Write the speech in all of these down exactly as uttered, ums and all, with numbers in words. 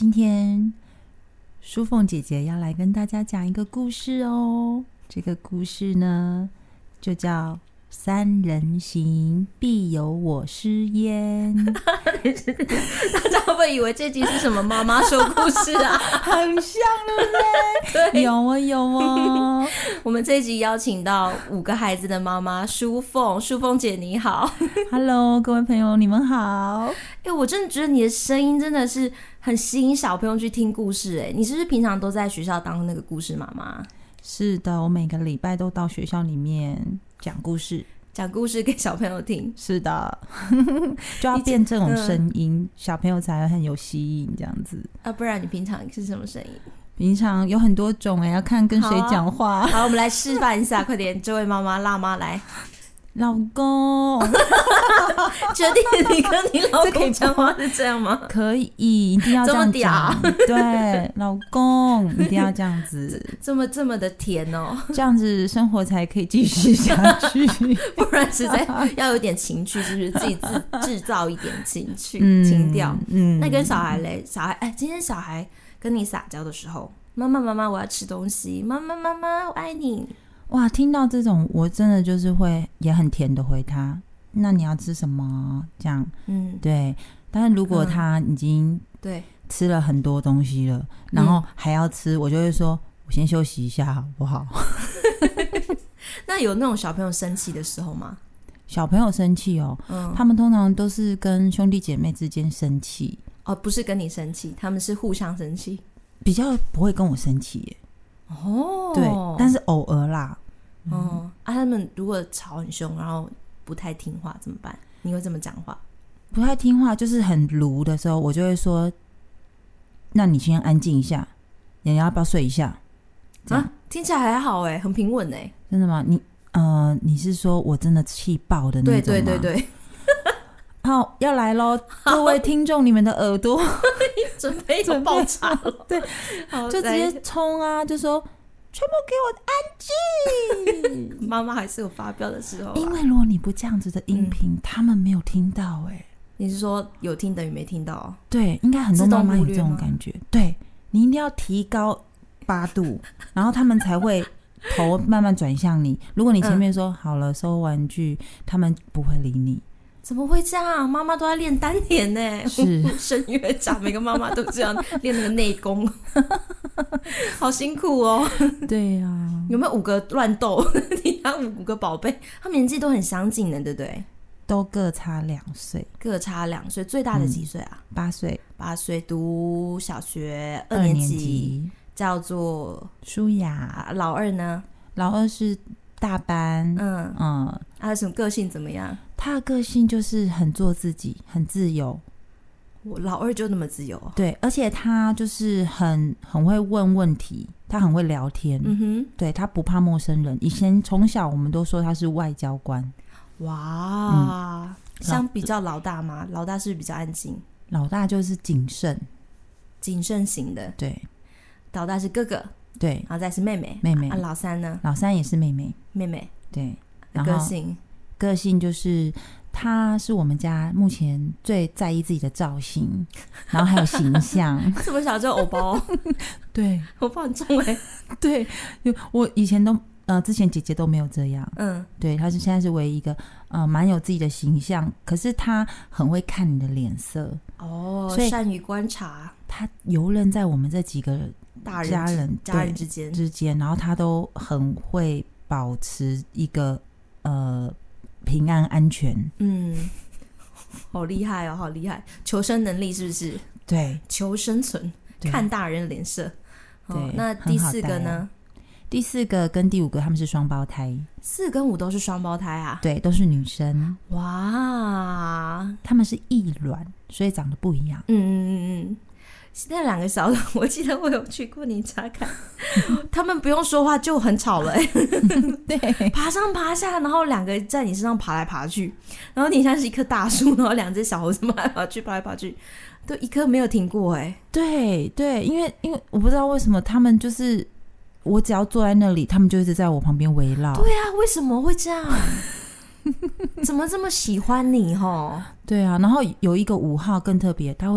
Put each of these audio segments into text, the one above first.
今天淑凤姐姐要来跟大家讲一个故事哦。这个故事呢，就叫三人行，必有我师焉。 大家会不会以为这集是什么妈妈说故事啊？ 很像对不对？ 对， 有哦有哦。 我们这一集邀请到五个孩子的妈妈淑凤，淑凤姐你好。 Hello， 各位朋友，你们好。 哎、我真的觉得你的声音真的是很吸引小朋友去听故事。哎，你是不是平常都在学校当那个故事妈妈？ 是的，我每个礼拜都到学校里面讲故事， 讲故事给小朋友听。 是的，就要变这种声音，小朋友才很有吸引这样子。 啊，不然你平常是什么声音？ 平常有很多种哎，要看跟谁讲话。 好、啊，好，我们来示范一下，快点，这位妈妈辣妈来。 老公， 确定你跟你老公讲话是这样吗？ 可以，一定要这样讲。 这么对，老公一定要这样子， 这么这么的甜哦， 这样子生活才可以继续下去。 不然实在要有点情趣，是不是？自己制制造一点情趣、 嗯、 情调。 嗯， 那跟小孩嘞，小孩哎，今天小孩跟你撒娇的时候，妈妈妈妈，我要吃东西，妈妈妈妈，我爱你。 哇，听到这种我真的就是会也很甜的回他，那你要吃什么这样。 嗯， 对。但是如果他已经对吃了很多东西了、嗯、然后还要吃，我就会说我先休息一下好不好。 那有那种小朋友生气的时候吗？ 小朋友生气哦、嗯、他们通常都是跟兄弟姐妹之间生气哦，不是跟你生气，他们是互相生气， 比较不会跟我生气耶。 哦， 对，但是偶尔啦。 哦、嗯啊，他们如果吵很凶，然后不太听话怎么办？你会这么讲话？ 不太听话就是很鲁的时候，我就会说：“那你先安静一下，你要不要睡一下？” 啊，听起来还好哎，很平稳哎。 真的吗？你呃，你是说我真的气爆的那种吗？ 对对对对。 好，要来咯，各位听众，你们的耳朵准备要爆炸了。 对，就直接冲啊，就说。全部给我安静。 妈妈还是有发飙的时候、啊、 因为如果你不这样子的音频、嗯、他们没有听到哎。 你是说有听等于没听到、哦、 对，应该很多妈妈有这种感觉。对，你一定要提高八度然后他们才会头慢慢转向你。如果你前面说、嗯、好了收玩具，他们不会理你。 怎么会这样？妈妈都在练丹田呢， 是声乐家，每个妈妈都这样练那个内功，好辛苦哦。 对啊， 有没有五个乱斗？你看五个宝贝，他们年纪都很相近的，对不对？ 都各差两岁， 各差两岁。最大的几岁啊？ 八岁，八岁读小学二年级，年级叫做舒雅。 老二呢？ 老二是大班。 嗯嗯，他有什么个性怎么样？ 他的个性就是很做自己，很自由。 我老二就那么自由、哦、 对，而且他就是很很会问问题，他很会聊天。嗯哼，对，他不怕陌生人。以前从小我们都说他是外交官。 哇、嗯、相比较老大吗？老大是不是比较安静？ 老大就是谨慎谨慎型的。 对， 老大是哥哥。对，然后再是妹妹。妹妹、啊、老三呢？ 老三也是妹妹。 妹妹。 对， 然后个性个性就是他是我们家目前最在意自己的造型，然后还有形象。 这么小就偶包？ 对， 偶包很重哎。 对，我以前都呃，之前姐姐都没有这样。嗯，对，他是现在是唯一一个呃，蛮有自己的形象，可是他很会看你的脸色哦，所以善于观察。 他游刃在我们这几个大人家人家人之间之间，然后他都很会保持一个呃。平安安全。嗯， 好厉害哦，好厉害！求生能力是不是？ 对， 求生存，看大人的脸色。 对、哦， 那第四个呢？ 第四个跟第五个他们是双胞胎。 四跟五都是双胞胎啊？ 对，都是女生。 哇， 他们是异卵，所以长得不一样。 嗯嗯嗯嗯。那两个小的，我记得我有去过你家看，他们不用说话就很吵了、欸，对，爬上爬下，然后两个在你身上爬来爬去，然后你像是一棵大树，然后两只小猴子爬来爬去，爬来爬去，都一刻没有停过、欸，哎， 对对，因为因为我不知道为什么他们就是我只要坐在那里，他们就一直在我旁边围绕。 对啊，为什么会这样？怎么这么喜欢你齁？ 对啊，然后有一个五号更特别，他会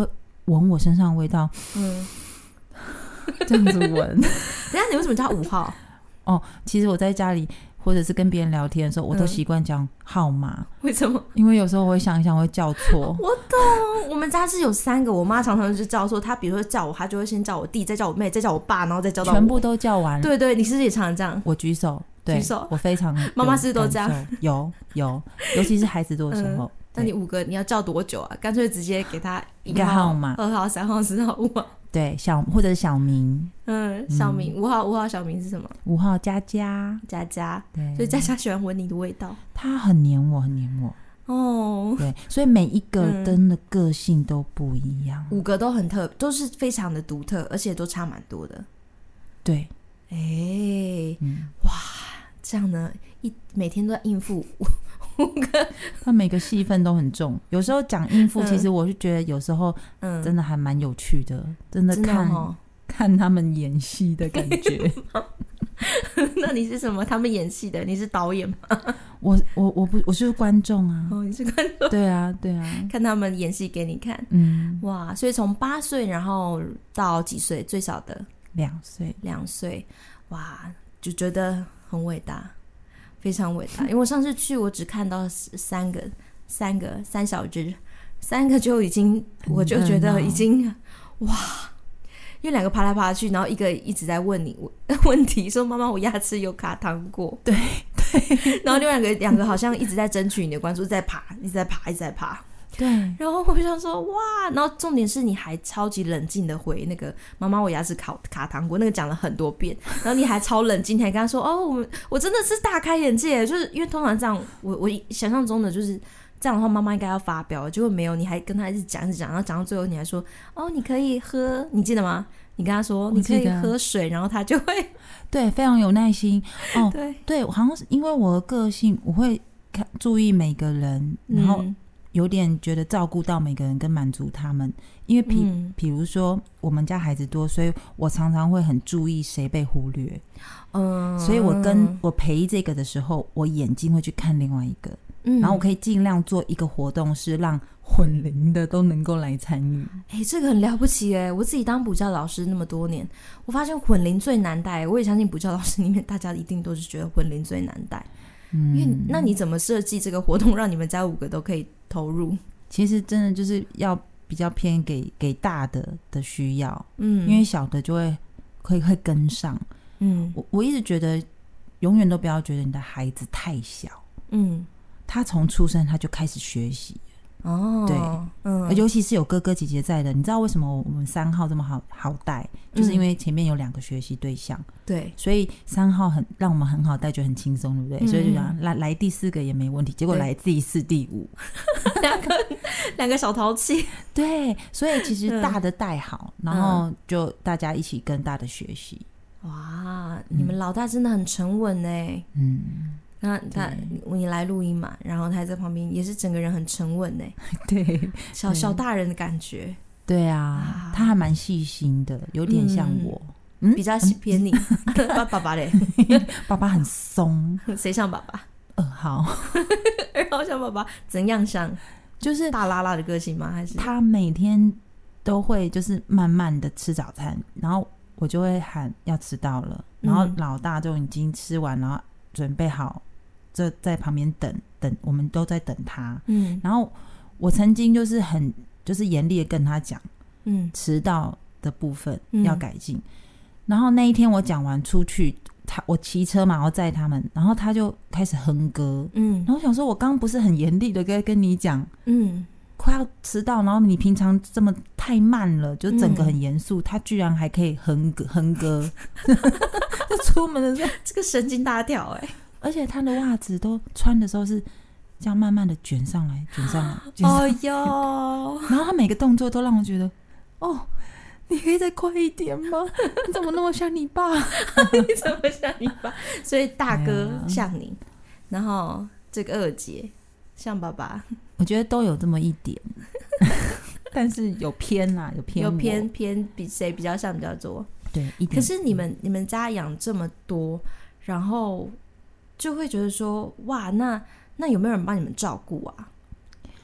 闻我身上的味道， 嗯， 这样子闻。 等一下你为什么叫五号？ 哦，其实我在家里或者是跟别人聊天的时候，我都习惯讲号码、嗯。 为什么？ 因为有时候我会想一想，我会叫错。 我懂，我们家是有三个，我妈常常就叫错。她比如说叫我，她就会先叫我弟，再叫我妹，再叫我爸，然后再叫到我， 全部都叫完。 对对，你是不是也常常这样？ 我举手，对， 举手， 我非常。 妈妈是不是都这样？ 有有，尤其是孩子多的时候。嗯、 那你五个你要叫多久啊？干脆直接给他一个号码， 二号、三号、四号、五号。 对，小或者是小名， 嗯，小名五、嗯、号，五号小名是什么？ 五号佳佳， 佳佳， 对， 所以佳佳喜欢闻你的味道， 他很黏我，很黏我。 哦， 对，所以每一个灯的个性都不一样， 嗯、五个都很特，都是非常的独特，而且都差蛮多的。 对， 哎、欸嗯，哇，这样呢，一每天都在应付五个， 他每个戏份都很重。有时候讲应付、嗯，其实我是觉得有时候真的还蛮有趣的，嗯、真的看真的、哦、 看他们演戏的感觉。 那你是什么？他们演戏的？你是导演吗？ 我我我不我是观众啊。 哦，你是观众？ 对啊对啊， 看他们演戏给你看。嗯，哇，所以从八岁然后到几岁？最小的两岁， 两岁，哇，就觉得很伟大。非常伟大，因为我上次去我只看到三个三个三小只，三个就已经我就觉得已经哇，因为两个爬来爬去，然后一个一直在问你问题，说妈妈我牙齿有卡糖过， 对对， 然后另外两个两个好像一直在争取你的关注，在爬一直在爬一直在爬， 对， 然后我就想说哇，然后重点是你还超级冷静的回那个妈妈我牙齿卡卡糖果，那个讲了很多遍，然后你还超冷静，还跟他说哦，我我真的是大开眼界，就是因为通常这样，我我想象中的就是这样的话，妈妈应该要发飙，结果没有，你还跟他一直讲一直讲，然后讲到最后你还说哦，你可以喝，你记得吗？你跟他说你可以喝水，然后他就会对非常有耐心哦， 对对， 好像是因为我的个性，我会看注意每个人，然后、嗯有点觉得照顾到每个人跟满足他们，因为比、嗯、比如说我们家孩子多，所以我常常会很注意谁被忽略，嗯，所以我跟我陪这个的时候，我眼睛会去看另外一个，嗯，然后我可以尽量做一个活动是让混龄的都能够来参与。 哎、欸，这个很了不起哎！我自己当补教老师那么多年，我发现混龄最难带，我也相信补教老师里面大家一定都是觉得混龄最难带。因为那你怎么设计这个活动让你们家五个都可以投入？ 其实真的就是要比较偏给给大的的需要，嗯，因为小的就会会会跟上，嗯，我我一直觉得永远都不要觉得你的孩子太小，嗯，他从出生他就开始学习。哦，对，嗯，尤其是有哥哥姐姐在的，你知道为什么我们三号这么好好带，就是因为前面有两个学习对象， 对， 所以三号很让我们很好带，就很轻松，对不对？嗯、所以就讲来来第四个也没问题，结果来第四、第五， 两个两个小淘气， 对，所以其实大的带好，嗯、然后就大家一起跟大的学习。 哇，你们老大真的很沉稳哎，嗯。那他你来录音嘛，然后他在旁边也是整个人很沉稳耶， 对， 小小大人的感觉。 对啊，啊他还蛮细心的，有点像我， 嗯、比较偏你。爸爸爸嘞， 爸爸很松， 谁像爸爸？ 二号， 二号像爸爸，怎样像？ 就是大拉拉的个性吗？还是他每天都会就是慢慢的吃早餐，然后我就会喊要迟到了，然后老大就已经吃完，然后准备好。就在旁边等等，我们都在等他。嗯，然后我曾经就是很就是严厉的跟他讲，嗯，迟到的部分要改进。嗯、然后那一天我讲完出去，他我骑车嘛，然后载他们，然后他就开始哼歌。嗯，然后我想说，我刚刚不是很严厉的跟跟你讲，嗯，快要迟到，然后你平常这么太慢了，就整个很严肃、嗯，他居然还可以哼歌哼歌，就出门的时候， 这个神经大条哎、欸。 而且他的袜子都穿的时候是这样慢慢的卷上来卷上来卷上来， 哦哟！ 然后他每个动作都让我觉得，哦，你可以再快一点吗？你怎么那么像你爸？ 你怎么像你爸？所以大哥像你，啊、然后这个二姐像爸爸， 我觉得都有这么一点，但是有偏啦，有偏有偏偏比谁比较像比较多？ 对，一点。 可是你们你们家养这么多，然后。就会觉得说哇，那那有没有人帮你们照顾啊？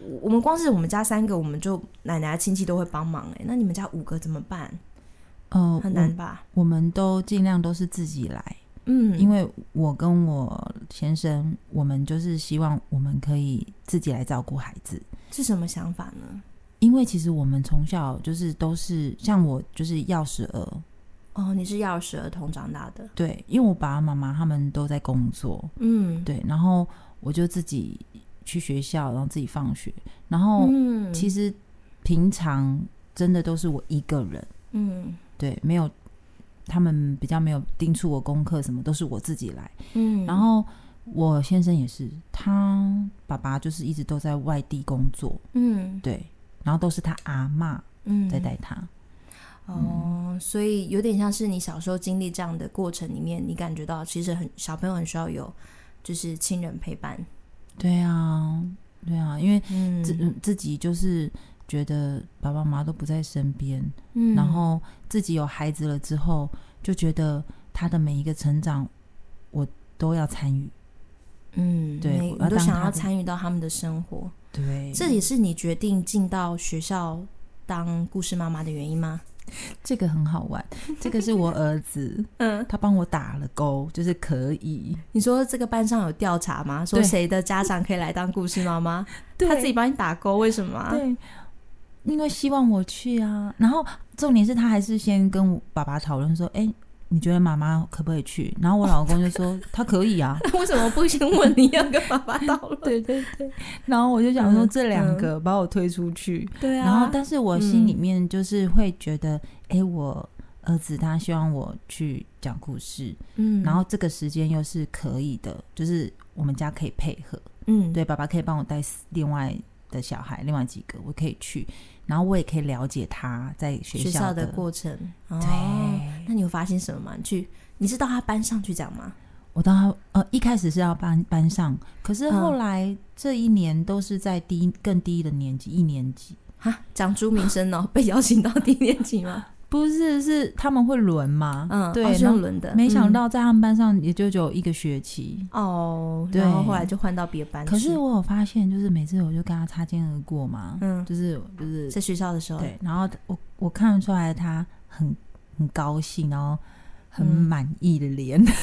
我们光是我们家三个，我们就奶奶的亲戚都会帮忙哎，那你们家五个怎么办？ 呃， 很难吧？ 我, 我们都尽量都是自己来， 嗯， 因为我跟我先生，我们就是希望我们可以自己来照顾孩子。 是什么想法呢？ 因为其实我们从小就是都是像我就是钥匙儿。 哦，你是钥匙儿童长大的？ 对，因为我爸爸妈妈他们都在工作， 嗯， 对，然后我就自己去学校，然后自己放学，然后其实平常真的都是我一个人， 嗯， 对，没有他们比较没有叮囑我功课什么，都是我自己来， 嗯， 然后我先生也是，他爸爸就是一直都在外地工作， 嗯， 对，然后都是他阿嬷在带他。 嗯、哦，所以有点像是你小时候经历这样的过程里面，你感觉到其实很小朋友很需要有就是亲人陪伴。 对啊，对啊，因为自、 嗯、 自己就是觉得爸爸妈妈都不在身边， 嗯， 然后自己有孩子了之后，就觉得他的每一个成长我都要参与。 嗯， 对， 我都想要参与到他们的生活。 对， 这也是你决定进到学校当故事妈妈的原因吗？ 这个很好玩，这个是我儿子，嗯，他帮我打了勾，就是可以。 你说这个班上有调查吗？说谁的家长可以来当故事妈妈？他自己帮你打勾，为什么啊？ 对，因为希望我去啊。然后重点是他还是先跟我爸爸讨论说，哎、欸，你觉得妈妈可不可以去？然后我老公就说他可以啊。 为什么不先问你要跟爸爸讨论？ 对对对。然后我就想说这两个把我推出去，嗯嗯、对啊。然后但是我心里面就是会觉得，哎、嗯欸，我儿子他希望我去讲故事，嗯，然后这个时间又是可以的，就是我们家可以配合，嗯，对，爸爸可以帮我带另外的小孩，另外几个我可以去。然后我也可以了解他在学校 的, 学校的过程。 对、 哦，那你有发现什么吗？你去，你是到他班上去讲吗？ 我到他呃一开始是要班班上，可是后来这一年都是在低更低的年级，一年级。 哈，讲朱明生哦，被邀请到低年级吗？ 不是，是他们会轮嘛， 嗯， 对， 哦、是用轮的。 没想到在他们班上也就只有一个学期哦， 然后后来就换到别班去。 可是我有发现，就是每次我就跟他擦肩而过嘛，嗯，就是就是在学校的时候， 对，然后我我看得出来他很很高兴，然后很满意的脸，嗯、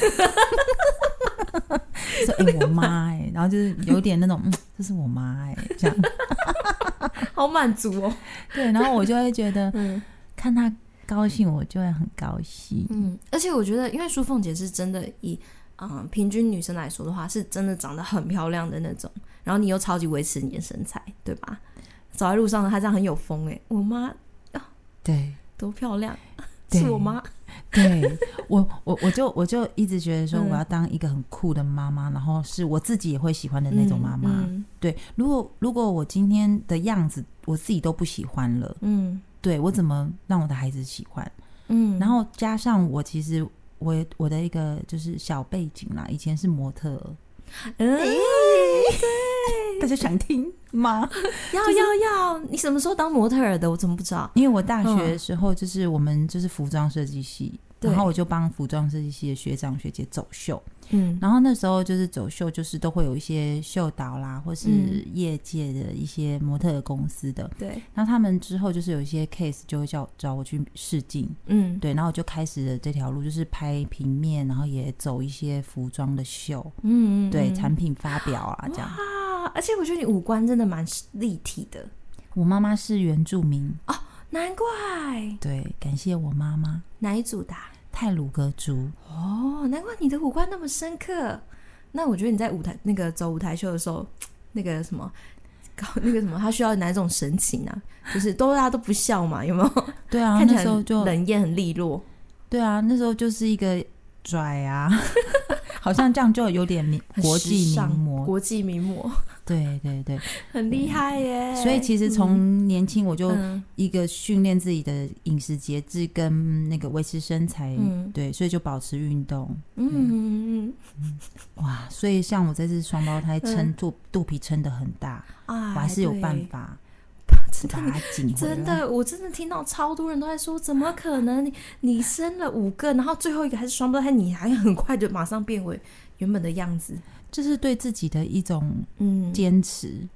说哎、欸、我妈哎、欸，然后就是有点那种嗯，这是我妈哎、欸、这样， 好满足哦。 对，然后我就会觉得，嗯，看他高兴我就会很高兴。 嗯，而且我觉得因为淑凤姐是真的以嗯平均女生来说的话是真的长得很漂亮的那种，然后你又超级维持你的身材，对吧？走在路上她这样很有风耶，我妈、哦、 对， 多漂亮，是我妈。 对，我我我就我就一直觉得说我要当一个很酷的妈妈、嗯、然后是我自己也会喜欢的那种妈妈、嗯嗯、对，如果如果我今天的样子我自己都不喜欢了，嗯，对，我怎么让我的孩子喜欢？嗯，然后加上我其实我我的一个就是小背景啦，以前是模特儿，嗯、欸，对，大家想听吗？ 要、就是、要要，你什么时候当模特儿的？我怎么不知道？ 因为我大学的时候就是我们就是服装设计系、嗯，然后我就帮服装设计系的学长学姐走秀。嗯，然后那时候就是走秀，就是都会有一些秀导啦，或是业界的一些模特的公司的。对、嗯，然后他们之后就是有一些 case 就会叫找我去试镜。嗯，对，然后我就开始了这条路，就是拍平面，然后也走一些服装的秀。嗯，对，产品发表啊这样。 哇，而且我觉得你五官真的蛮立体的。 我妈妈是原住民哦，难怪。 对，感谢我妈妈。 哪一组的、啊？ 太鲁阁族。 哦，难怪你的五官那么深刻。那我觉得你在舞台那个走舞台秀的时候，那个什么搞那个什么，他需要哪种神情啊？就是都大家都不笑嘛，有没有？ 对啊， 看起来那时候就冷艳很利落。 对啊，那时候就是一个拽啊，好像这样就有点国际名模， 国际名模。对对对， 很厉害耶！ 所以其实从年轻我就一个训练自己的饮食节制跟那个维持身材，嗯、对，所以就保持运动。嗯嗯嗯，哇！所以像我这次双胞胎撑、嗯、肚肚皮撑得很大，啊、我还是有办法。把它紧回来。 真的，我真的听到超多人都在说，怎么可能你你生了五个，然后最后一个还是双胞胎，你还很快就马上变回原本的样子？ 这是对自己的一种坚持、嗯、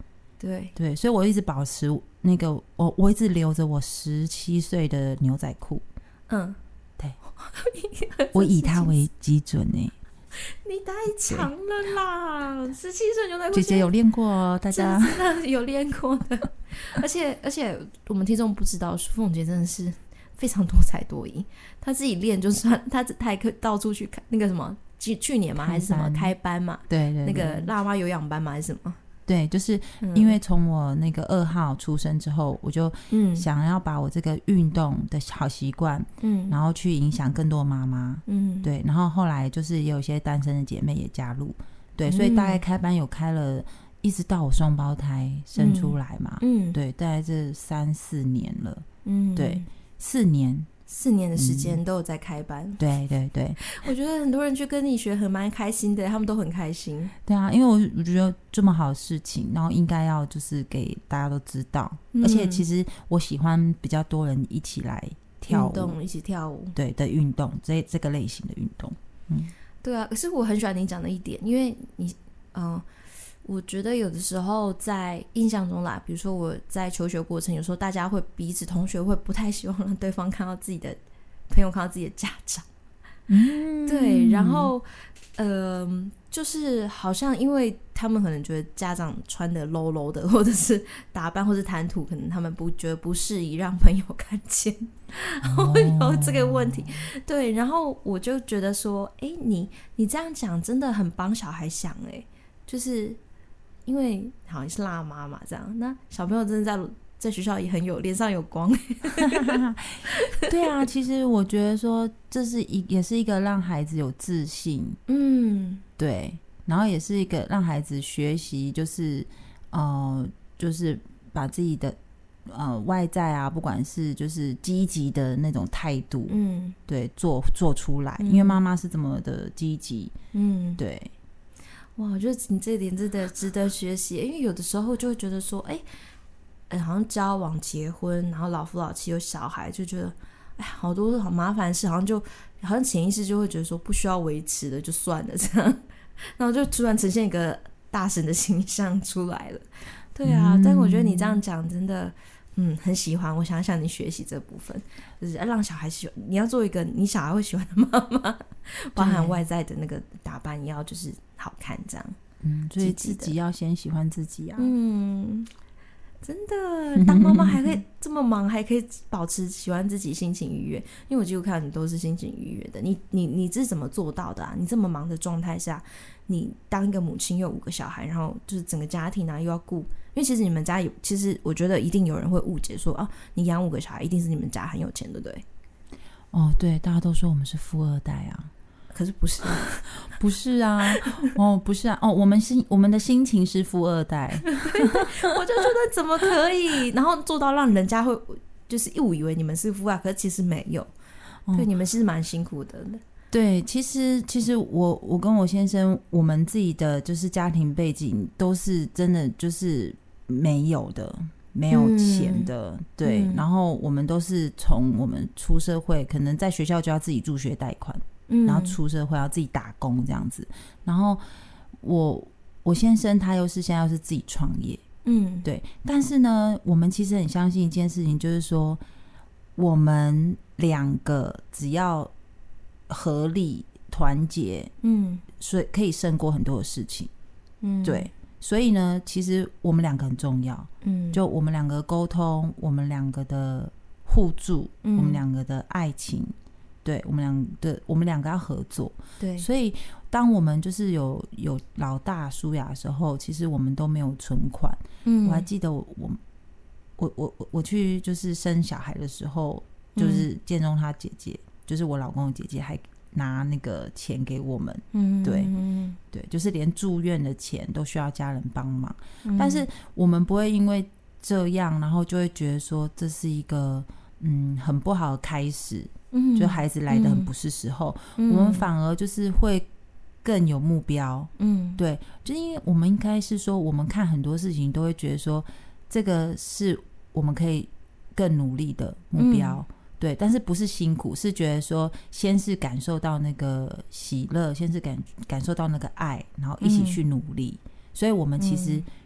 对对，所以我一直保持那个我我一直留着我十七岁的牛仔裤。嗯，对，我以它为基准呢、欸。 你太长了啦！十七岁牛仔裤， 姐姐有练过哦，大家真的有练过的。而且而且，我们听众不知道，舒凤姐真的是非常多才多艺。她自己练就算，她她还可以到处去看那个什么，去年嘛还是什么开班嘛？ 对 对, 对， 那个辣妈有氧班嘛还是什么？ 对，就是因为从我那个二号出生之后，我就想要把我这个运动的好习惯，嗯，然后去影响更多妈妈，嗯，对，然后后来就是也有一些单身的姐妹也加入，对，所以大概开班有开了，一直到我双胞胎生出来嘛，嗯，对，大概这三四年了，嗯，对，四年。 四年的时间都有在开班、嗯、 对对对， 我觉得很多人去跟你学很蛮开心的，他们都很开心。 对啊，因为 我, 我觉得这么好的事情，然后应该要就是给大家都知道、嗯、而且其实我喜欢比较多人一起来跳舞， 运动一起跳舞， 对的运动，这这个类型的运动。嗯， 对啊，可是我很喜欢你讲的一点，因为你嗯、呃我觉得有的时候在印象中啦，比如说我在求学过程，有时候大家会彼此同学会不太希望让对方看到自己的朋友看到自己的家长，嗯，对，然后呃，就是好像因为他们可能觉得家长穿的 low low 的，或者是打扮或是谈吐，可能他们不觉得不适宜让朋友看见，会有这个问题。对，然后我就觉得说，哎，你你这样讲真的很帮小孩想，哎，就是因为好像是辣妈嘛，这样，那小朋友真的在在学校也很有脸上有光。 对啊，其实我觉得说这是一也是一个让孩子有自信，嗯，对，然后也是一个让孩子学习，就是呃，就是把自己的呃外在啊，不管是就是积极的那种态度，嗯，对，做做出来，嗯、因为妈妈是这么的积极，嗯，对。 哇，我觉得你这一点真的值得学习，因为有的时候就会觉得说，哎、欸，好像交往、结婚，然后老夫老妻有小孩，就觉得，哎，好多好麻烦的事，好像就好像潜意识就会觉得说不需要维持的就算了这样，然后就突然呈现一个大神的形象出来了。对啊，嗯、但我觉得你这样讲真的，嗯，很喜欢。我想想你学习这部分，就是让小孩喜欢，你要做一个你小孩会喜欢的妈妈，包含外在的那个打扮也要就是好看这样。 嗯，所以自己要先喜欢自己啊。 嗯，真的，当妈妈还可以这么忙，还可以保持喜欢自己，心情愉悦。因为我几乎看到你都是心情愉悦的。你你你是怎么做到的啊？你这么忙的状态下，你当一个母亲又有五个小孩，然后就是整个家庭啊又要顾。因为其实你们家有，其实我觉得一定有人会误解说啊，你养五个小孩一定是你们家很有钱，对不对？ 哦，对，大家都说我们是富二代啊。 可是不是啊， 不是啊，哦，不是啊，哦，我们心我们的心情是富二代， 我就觉得怎么可以，然后做到让人家会就是误以为你们是富二代，可是其实没有，哦、对，你们是蛮辛苦的。 对，其实其实我我跟我先生，我们自己的就是家庭背景都是真的就是没有的。没有钱的、嗯、对、嗯、然后我们都是从我们出社会可能在学校就要自己助学贷款、嗯、然后出社会要自己打工这样子，然后我我先生他又是现在又是自己创业，嗯，对，但是呢我们其实很相信一件事情，就是说我们两个只要合力团结，嗯，所以可以胜过很多的事情，嗯，对，所以呢其实我们两个很重要，嗯，就我们两个沟通，我们两个的互助、嗯、我们两个的爱情，对，我们两个我们两个要合作，对，所以当我们就是有有老大舒雅的时候，其实我们都没有存款，嗯，我还记得我我我我我去就是生小孩的时候，就是建中他姐姐、嗯、就是我老公的姐姐还拿那个钱给我们，嗯，对对，就是连住院的钱都需要家人帮忙、嗯、但是我们不会因为这样然后就会觉得说这是一个嗯很不好的开始，嗯，就孩子来得很不是时候、嗯、我们反而就是会更有目标，嗯，对，就因为我们应该是说我们看很多事情都会觉得说这个是我们可以更努力的目标、嗯，对，但是不是辛苦，是觉得说先是感受到那个喜乐，先是 感, 感受到那个爱，然后一起去努力、嗯、所以我们其实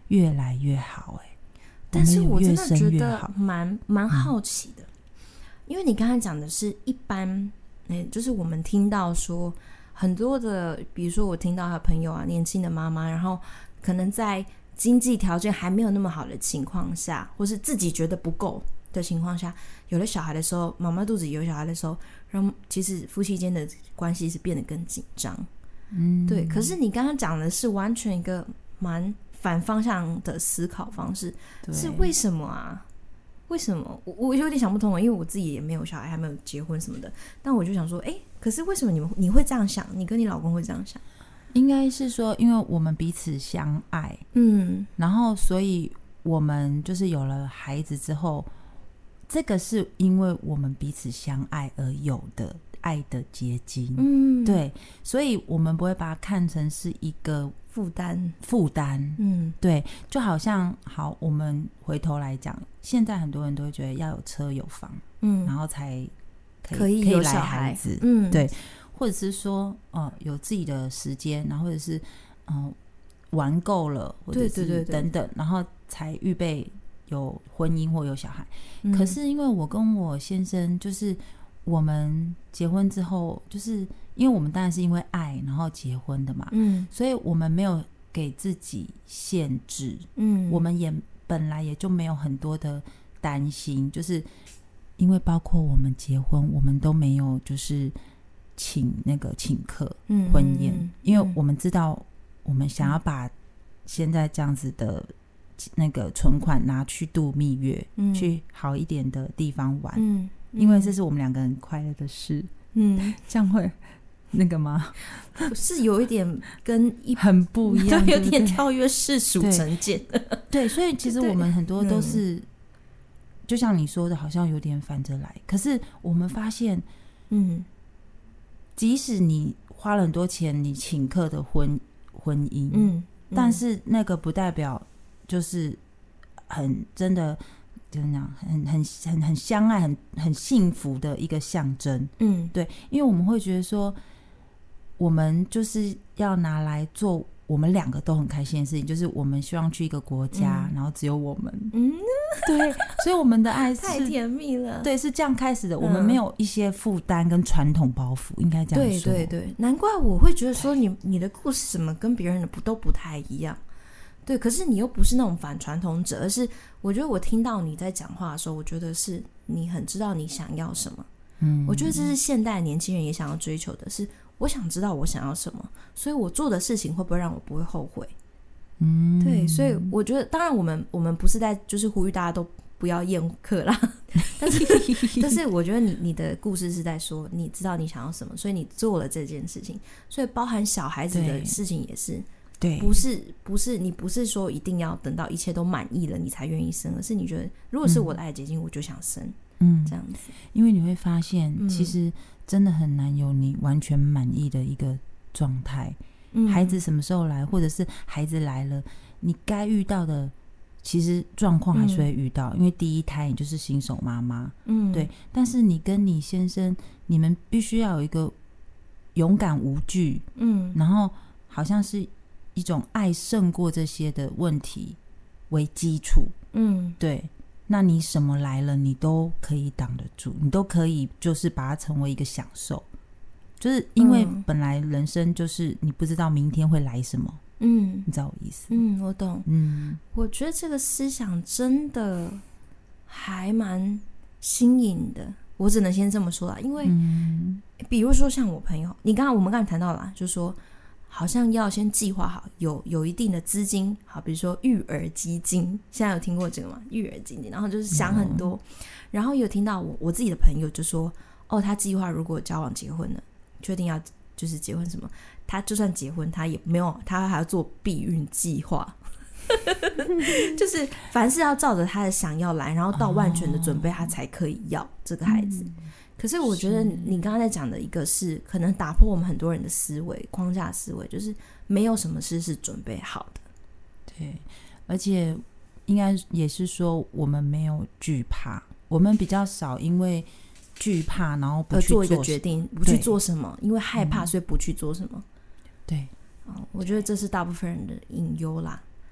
越来越好、欸、 但是我真的觉越得蛮蛮好奇的、嗯、因为你刚才讲的是一般、欸、就是我们听到说很多的，比如说我听到他朋友啊，年轻的妈妈，然后可能在经济条件还没有那么好的情况下，或是自己觉得不够的情况下，有了小孩的时候，妈妈肚子有小孩的时候，然后其实夫妻间的关系是变得更紧张。嗯，对。可是你刚刚讲的是完全一个蛮反方向的思考方式，是为什么啊？为什么？我我有点想不通，因为我自己也没有小孩，还没有结婚什么的。但我就想说，哎，可是为什么你们你会这样想？你跟你老公会这样想？ 应该是说，因为我们彼此相爱，嗯，然后所以我们就是有了孩子之后，这个是因为我们彼此相爱而有的爱的结晶，嗯，对，所以我们不会把它看成是一个负担， 负担，嗯，对，就好像好，我们回头来讲，现在很多人都会觉得要有车有房，嗯，然后才可以可以有小孩子，嗯，对。或者是说、呃、有自己的时间，然后或者是、呃、玩够了，或者是等等，对对对对，然后才预备有婚姻或有小孩、嗯、可是因为我跟我先生就是我们结婚之后，就是因为我们当然是因为爱然后结婚的嘛，嗯，所以我们没有给自己限制，嗯，我们也本来也就没有很多的担心，就是因为包括我们结婚我们都没有就是请那个请客婚宴、嗯、因为我们知道我们想要把现在这样子的那个存款拿去度蜜月、嗯、去好一点的地方玩、嗯嗯、因为这是我们两个人快乐的事，嗯，这样会那个吗？ 是有一点跟一很不一样， 对，有点跳跃世俗成见， 对, 对，所以其实我们很多都是、嗯、就像你说的好像有点反着来，可是我们发现嗯即使你花了很多钱你请客的婚婚姻、嗯嗯、但是那个不代表就是很真的怎么讲很很很很相爱很很幸福的一个象征，嗯，对，因为我们会觉得说我们就是要拿来做我们两个都很开心的事情，就是我们希望去一个国家、嗯、然后只有我们，嗯，对，所以我们的爱是太甜蜜了， 对，是这样开始的、嗯、我们没有一些负担跟传统包袱，应该这样说， 对对对，难怪我会觉得说你你的故事怎么跟别人的都不太一样，对，可是你又不是那种反传统者，而是我觉得我听到你在讲话的时候，我觉得是你很知道你想要什么，嗯，我觉得这是现代年轻人也想要追求的，是我想知道我想要什么，所以我做的事情会不会让我不会后悔，嗯，对，所以我觉得当然我们我们不是在就是呼吁大家都不要厌客啦但是但是我觉得你你的故事是在说你知道你想要什么，所以你做了这件事情，所以包含小孩子的事情也是，对，不是不是你不是说一定要等到一切都满意了你才愿意生，而是你觉得如果是我的爱结晶、嗯、我就想生，嗯，这样子， 因为你会发现、嗯、其实真的很难有你完全满意的一个状态、嗯、孩子什么时候来，或者是孩子来了你该遇到的其实状况还是会遇到、嗯、因为第一胎你就是新手妈妈，嗯，对，但是你跟你先生你们必须要有一个勇敢无惧，嗯，然后好像是一种爱胜过这些的问题为基础，嗯，对，那你什么来了你都可以挡得住，你都可以就是把它成为一个享受，就是因为本来人生就是你不知道明天会来什么，嗯，你知道我意思？ 嗯，我懂。嗯，我觉得这个思想真的还蛮新颖的，我只能先这么说啦，因为、嗯、比如说像我朋友，你刚刚我们刚才谈到啦，就是说好像要先计划好，有有一定的资金，好，比如说育儿基金，现在有听过这个吗？育儿基金，然后就是想很多，嗯、然后有听到我我自己的朋友就说，哦，他计划如果交往结婚了，确定要就是结婚什么，他就算结婚，他也没有，他还要做避孕计划，就是凡事要照着他的想要来，然后到万全的准备，他才可以要这个孩子。嗯，可是我觉得你刚刚在讲的一个是可能打破我们很多人的思维框架思维，就是没有什么事是准备好的， 对，而且应该也是说我们没有惧怕，我们比较少因为惧怕然后不去做一个决定，不去做什么，因为害怕所以不去做什么， 对、 哦、我觉得这是大部分人的隐忧啦。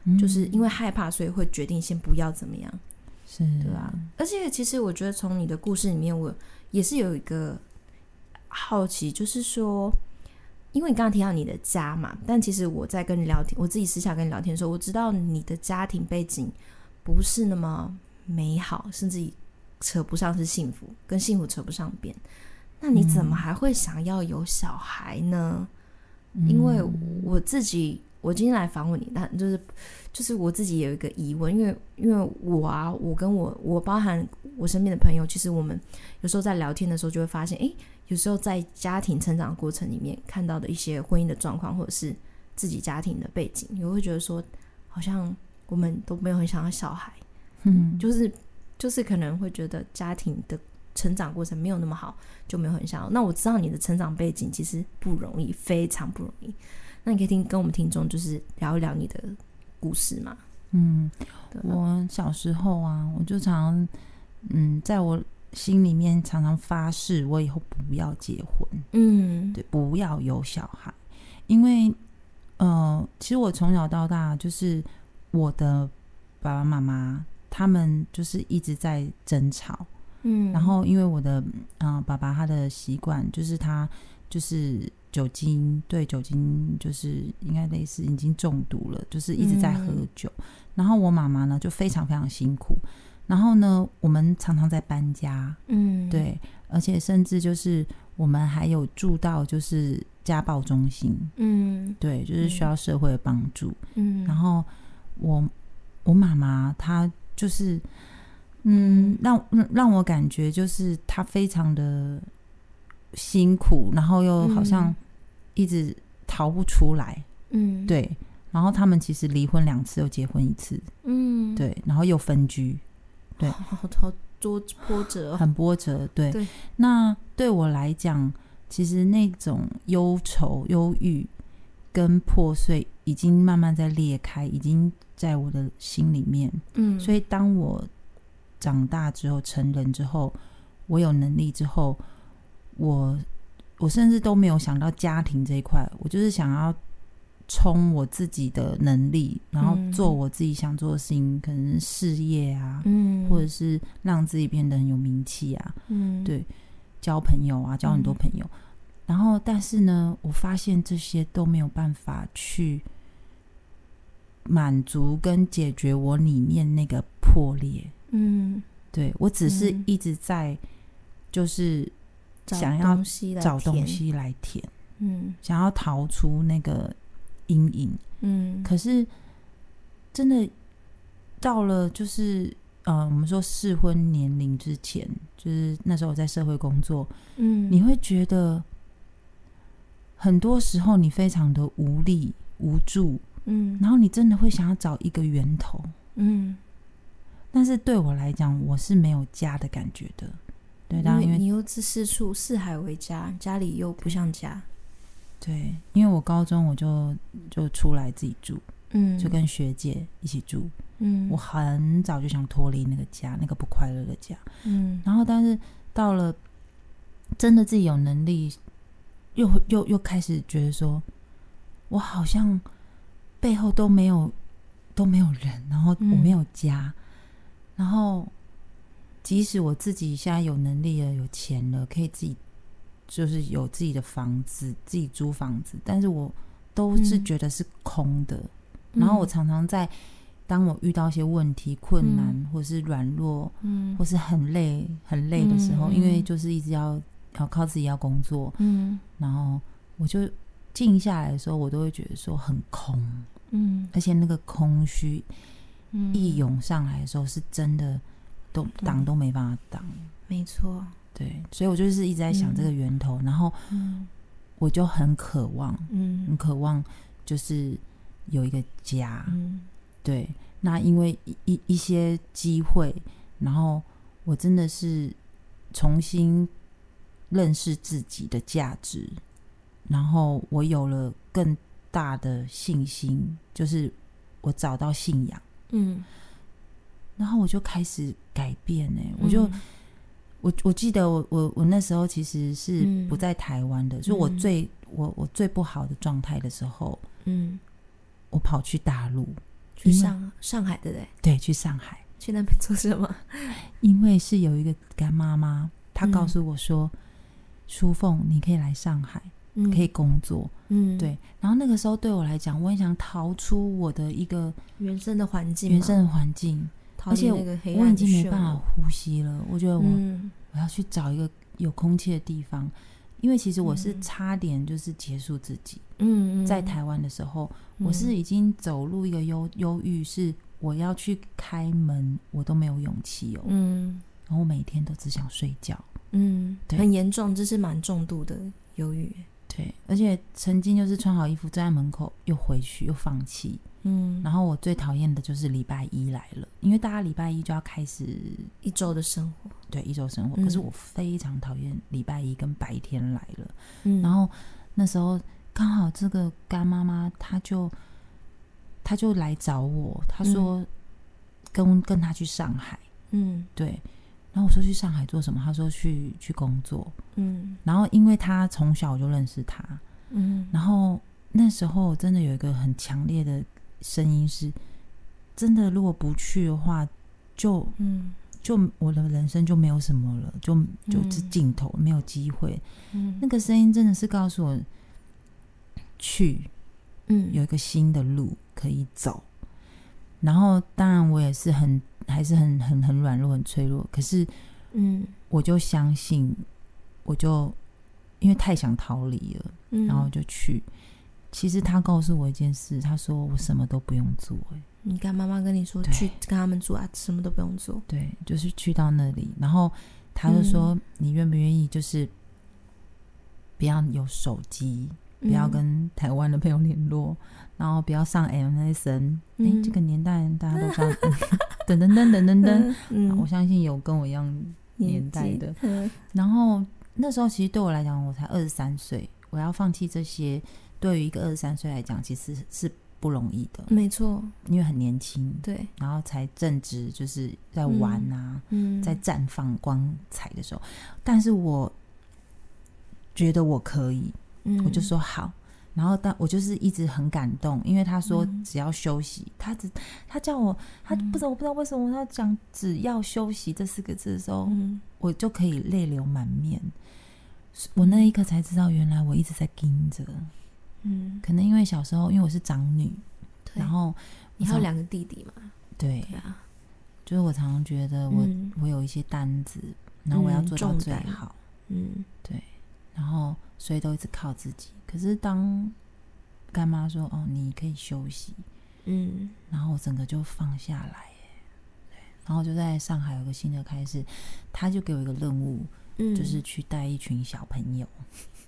嗯、就是因为害怕所以会决定先不要怎么样， 是， 对啊。而且其实我觉得从你的故事里面我也是有一个好奇，就是说因为你刚刚提到你的家嘛，但其实我在跟你聊天，我自己私下跟你聊天的时候，我知道你的家庭背景不是那么美好，甚至扯不上是幸福，跟幸福扯不上边。那你怎么还会想要有小孩呢？嗯、因为我自己，我今天来访问你，但就是就是我自己有一个疑问，因为因为我啊，我跟我我包含我身边的朋友，其实我们有时候在聊天的时候就会发现，哎。有时候在家庭成长的过程里面看到的一些婚姻的状况，或者是自己家庭的背景，你会觉得说好像我们都没有很想要小孩，嗯，就是就是可能会觉得家庭的成长过程没有那么好，就没有很想要。那我知道你的成长背景其实不容易，非常不容易，那你可以听跟我们听众就是聊一聊你的故事吗？ 嗯，我小时候啊，我就常嗯在我心里面常常发誓我以后不要结婚，嗯，对，不要有小孩。因为呃，其实我从小到大就是我的爸爸妈妈他们就是一直在争吵，嗯，然后因为我的、呃、爸爸他的习惯就是他就是酒精，对酒精就是应该类似已经中毒了，就是一直在喝酒、嗯、然后我妈妈呢就非常非常辛苦，然后呢我们常常在搬家，嗯，对，而且甚至就是我们还有住到就是家暴中心，嗯，对，就是需要社会的帮助，嗯，然后我我妈妈她就是嗯让让我感觉就是她非常的辛苦，然后又好像一直逃不出来，嗯，对，然后他们其实离婚两次又结婚一次，嗯，对，然后又分居，对， 好好波折， 很波折，对。 对， 那对我来讲，其实那种忧愁、忧郁跟破碎已经慢慢在裂开，已经在我的心里面。嗯，所以当我长大之后、成人之后，我有能力之后，我我甚至都没有想到家庭这一块，我就是想要冲我自己的能力，然后做我自己想做的事情，嗯、可能是事业啊，嗯，或者是让自己变得很有名气啊，嗯，对，交朋友啊，交很多朋友，嗯、然后但是呢，我发现这些都没有办法去满足跟解决我里面那个破裂，嗯，对，我只是一直在就是想要找东西来填，嗯，想要逃出那个阴影，嗯，可是真的到了就是呃，我们说适婚年龄之前，就是那时候我在社会工作，嗯，你会觉得很多时候你非常的无力无助，嗯，然后你真的会想要找一个源头，嗯，但是对我来讲，我是没有家的感觉的，对，当然因为你又是四处四海为家，家里又不像家。 对，因为我高中我就就出来自己住，嗯，就跟学姐一起住，嗯，我很早就想脱离那个家，那个不快乐的家，嗯，然后但是到了真的自己有能力，又又又开始觉得说，我好像背后都没有都没有人，然后我没有家，嗯、然后即使我自己现在有能力了，有钱了，可以自己。就是有自己的房子，自己租房子，但是我都是觉得是空的，嗯、然后我常常在当我遇到一些问题困难、嗯、或是软弱、嗯、或是很累很累的时候、嗯、因为就是一直要要靠自己要工作、嗯、然后我就静下来的时候我都会觉得说很空、嗯、而且那个空虚、嗯、一涌上来的时候是真的都挡都没办法挡， 没错， 对，所以我就是一直在想这个源头、嗯、然后我就很渴望、嗯、很渴望就是有一个家、嗯、对，那因为 一, 一些机会，然后我真的是重新认识自己的价值，然后我有了更大的信心，就是我找到信仰，嗯，然后我就开始改变、欸、我就、嗯我, 我记得 我, 我, 我那时候其实是不在台湾的、嗯、所以我最我我最不好的状态的时候，嗯，我跑去大陆， 去上上海对不对？ 对，去上海。 去那边做什么？ 因为是有一个干妈妈，她告诉我说：“淑凤、嗯，你可以来上海，嗯、可以工作。”嗯，对。然后那个时候对我来讲，我很想逃出我的一个原生的环境， 原生的环境，而且我已经没办法呼吸了。我觉得我、嗯、我要去找一个有空气的地方，因为其实我是差点就是结束自己。嗯，在台湾的时候，嗯、我是已经走入一个忧忧郁是。我要去开门我都没有勇气哦，嗯，然后我每天都只想睡觉， 嗯，对，很严重，这是蛮重度的忧郁， 对，而且曾经就是穿好衣服站在门口又回去又放弃，嗯，然后我最讨厌的就是礼拜一来了，因为大家礼拜一就要开始一周的生活， 对，一周生活、嗯、可是我非常讨厌礼拜一跟白天来了，嗯，然后那时候刚好这个干妈妈她就他就来找我，他说跟、嗯、跟他去上海，嗯，对，然后我说去上海做什么？他说去去工作，嗯，然后因为他从小就认识他，嗯，然后那时候真的有一个很强烈的声音是，真的如果不去的话，就嗯，就我的人生就没有什么了，就就是尽头、嗯、没有机会，嗯，那个声音真的是告诉我去，嗯，有一个新的路可以走，然后当然我也是很还是很很很软弱很脆弱，可是嗯，我就相信，我就因为太想逃离了、嗯、然后就去。其实他告诉我一件事，他说我什么都不用做、欸、 你干妈妈跟你说去跟他们住啊，什么都不用做， 对，就是去到那里，然后他就说、嗯、你愿不愿意就是不要有手机，不要跟台湾的朋友联络、嗯、然后不要上 M S N、嗯欸、这个年代大家都知道等等等等等等、嗯、我相信有跟我一样年代的、嗯、然后那时候其实对我来讲我才二十三岁，我要放弃这些对于一个二十三岁来讲其实是不容易的， 没错， 因为很年轻， 对， 然后才正值就是在玩啊、嗯、在绽放光彩的时候，但是我觉得我可以、嗯、我就说好，然后但我就是一直很感动，因为他说只要休息、嗯、他只他叫我他不知道、嗯、我不知道为什么他讲只要休息这四个字的时候、嗯、我就可以泪流满面，我那一刻才知道原来我一直在盯着，嗯，可能因为小时候因为我是长女，然后你还有两个弟弟嘛， 对, 对啊，就是我常常觉得我、嗯、我有一些担子，然后我要做到最好，嗯，对，然后所以都一直靠自己，可是当干妈说哦你可以休息，嗯，然后我整个就放下来，对，然后就在上海有个新的开始，他就给我一个任务、嗯、就是去带一群小朋友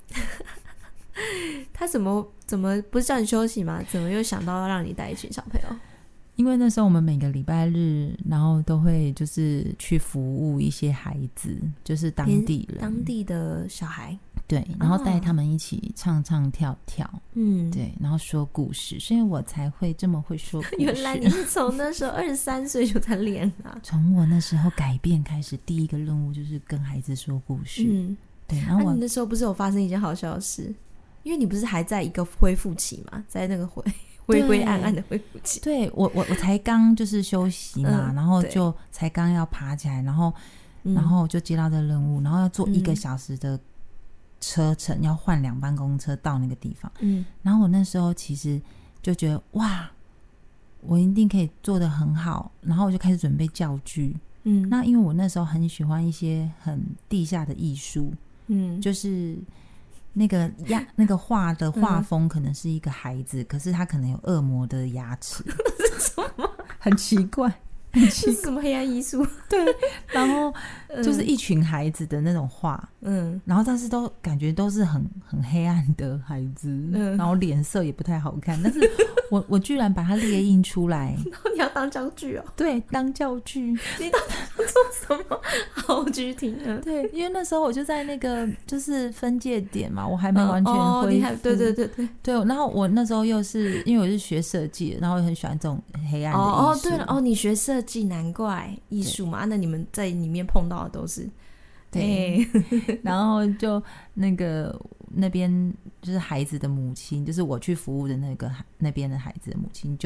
他怎么怎么不是叫你休息吗？怎么又想到要让你带一群小朋友？ 因为那时候我们每个礼拜日然后都会就是去服务一些孩子，就是当地人当地的小孩， 对，然后带他们一起唱唱跳跳，嗯，对，然后说故事，所以我才会这么会说故事。 原来你是从那时候二十三岁就在练啊？ 从我那时候改变开始，第一个任务就是跟孩子说故事，嗯，对，然后我、 啊、你那时候不是有发生一件好笑的事？因为你不是还在一个恢复期嘛，在那个灰灰灰暗暗的恢复期。 对，我我我才刚就是休息嘛、嗯、然后就才刚要爬起来，然后、嗯、然后就接到这个任务，然后要坐一个小时的车程、嗯、要换两班公车到那个地方，嗯，然后我那时候其实就觉得哇我一定可以做得很好，然后我就开始准备教具，嗯，那因为我那时候很喜欢一些很地下的艺术，嗯，就是那个呀，那个画的画风可能是一个孩子、嗯、可是他可能有恶魔的牙齿什么很奇怪很奇怪， 是什么黑暗艺术？ 对，然后就是一群孩子的那种画，嗯，然后但是都感觉都是很很黑暗的孩子、嗯、然后脸色也不太好看，但是我我居然把它列印出来然后你要当教具哦？对， 当教具。 你到底要做什么？好，我继续听。 对，因为那时候我就在那个就是分界点嘛，我还没完全恢复、哦哦、你还对对对对对，然后我那时候又是因为我是学设计的，然后我很喜欢这种黑暗的艺术。哦哦，对了，哦，你学设计，难怪艺术嘛、啊、那你们在里面碰到的都是对然后就那个那边就是孩子的母亲，就是我去服务的那个那边的孩子的母亲就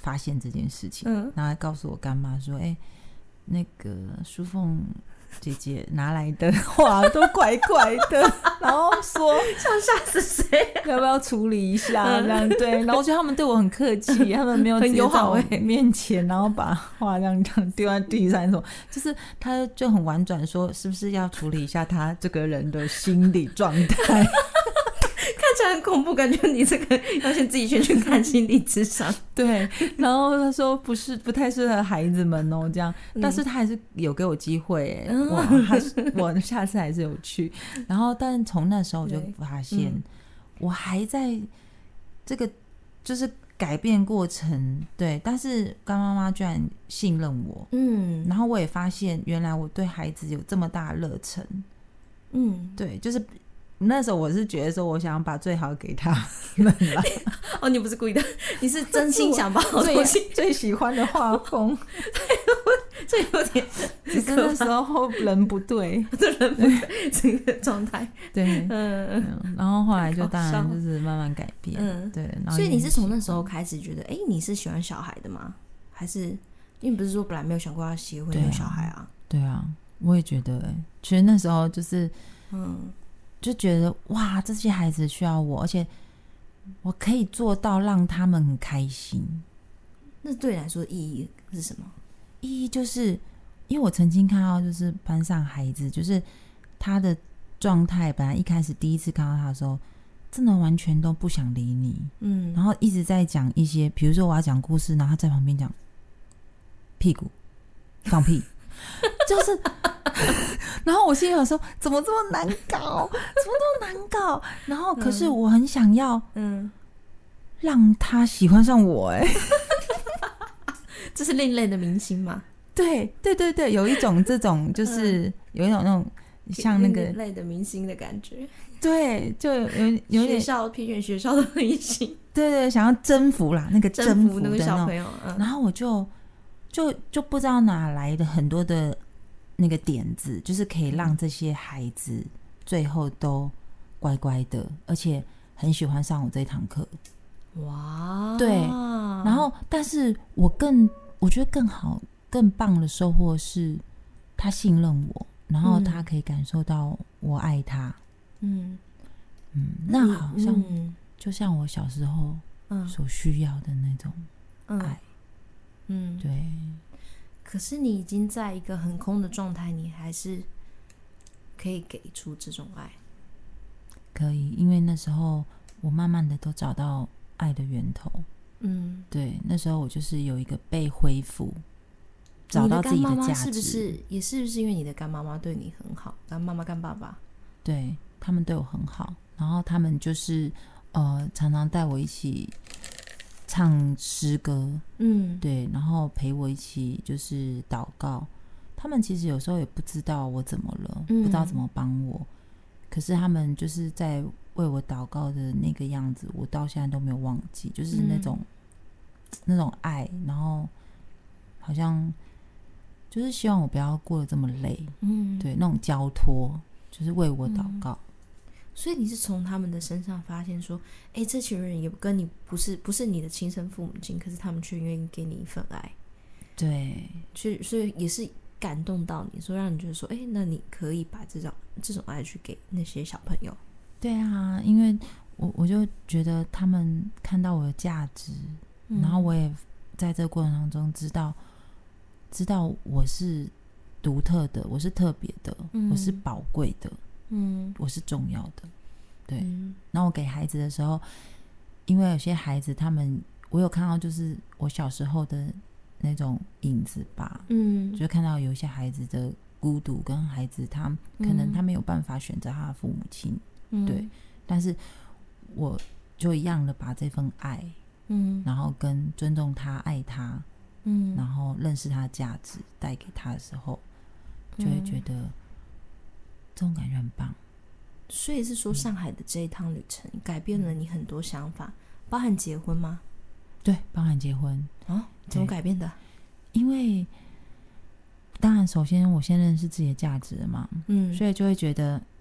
发现这件事情， 嗯， 然后告诉我干妈说，哎、欸，那个淑凤姐姐拿来的话都怪怪的，然后说想吓死谁、啊？ 要不要处理一下？这样对，然后我觉得他们对我很客气，他们没有直接在我面前，然后把话这样这样丢在地上，什么，就是他就很婉转说，是不是要处理一下他这个人的心理状态？ 看起来很恐怖，感觉你这个要先自己先去看心理咨商。 对，然后他说不是不太适合孩子们哦，这样， 嗯、 但是他还是有给我机会哎、嗯，我还是我下次还是有去，然后但从那时候我就发现，嗯、我还在这个就是改变过程，对，但是干妈妈居然信任我，嗯，然后我也发现原来我对孩子有这么大的热忱，嗯，对，就是。那时候我是觉得说我想把最好给他们啦哦，你不是故意的，你是真心想把我最最喜欢的画风这有点只是那时候人不对人不对这个状态对、嗯、然后后来就当然就是慢慢改变、嗯、对，然后所以你是从那时候开始觉得哎、欸，你是喜欢小孩的吗？还是因为你不是说本来没有想过要结婚有小孩啊？ 对啊，我也觉得、欸、其实那时候就是嗯就觉得哇，这些孩子需要我，而且我可以做到让他们很开心。 那对你来说的意义是什么？ 意义就是因为我曾经看到就是班上孩子就是他的状态，本来一开始第一次看到他的时候真的完全都不想理你，嗯，然后一直在讲一些比如说我要讲故事，然后他在旁边讲屁股放屁就是然后我心里想说怎么这么难搞怎么这么难搞，然后可是我很想要嗯让他喜欢上我哎、欸， 这是另类的明星吗？ 对对对对，有一种这种就是、嗯、有一种那种像那个另类的明星的感觉， 对，就有有点学校偏远学校的明星， 对对，想要征服啦，那个征服的那个小朋友、嗯、 然后我就就就不知道哪来的很多的那个点子，就是可以让这些孩子最后都乖乖的，而且很喜欢上我这堂课。哇，对，然后但是我更我觉得更好更棒的收获是他信任我，然后他可以感受到我爱他。嗯嗯，那好像就像我小时候所需要的那种爱。嗯，对。 可是你已经在一个很空的状态，你还是可以给出这种爱。 可以，因为那时候我慢慢的都找到爱的源头。嗯，对，那时候我就是有一个被恢复，找到自己的价值。你的干妈妈是不是也是不是因为你的干妈妈对你很好，干妈妈干爸爸？ 对，他们对我很好，然后他们就是呃常常带我一起唱诗歌，嗯，对，然后陪我一起就是祷告。他们其实有时候也不知道我怎么了，嗯、不知道怎么帮我，可是他们就是在为我祷告的那个样子，我到现在都没有忘记，就是那种、嗯、那种爱，然后好像就是希望我不要过得这么累，嗯，对，那种交托，就是为我祷告。嗯， 所以你是从他们的身上发现说，哎，这群人也跟你不是不是你的亲生父母亲，可是他们却愿意给你一份爱。 对， 所以也是感动到你，说让你觉得说，哎，那你可以把这种这种爱去给那些小朋友。 对啊，因为我我就觉得他们看到我的价值，嗯、然后我也在这个过程当中知道知道我是独特的，我是特别的，嗯、我是宝贵的。嗯，我是重要的，对。嗯、然后我给孩子的时候，因为有些孩子他们，我有看到就是我小时候的那种影子吧，嗯，就看到有一些孩子的孤独，跟孩子他可能他没有办法选择他的父母亲，嗯、对。但是我就一样的把这份爱，嗯，然后跟尊重他、爱他，嗯，然后认识他的价值带给他的时候，就会觉得。嗯这种感觉很棒。 所以是说上海的这一趟旅程、嗯、改变了你很多想法，包含结婚吗？ 对，包含结婚。 哦，怎么改变的？ 因为当然首先我先认识自己的价值了嘛，嗯，所以就会觉得哎，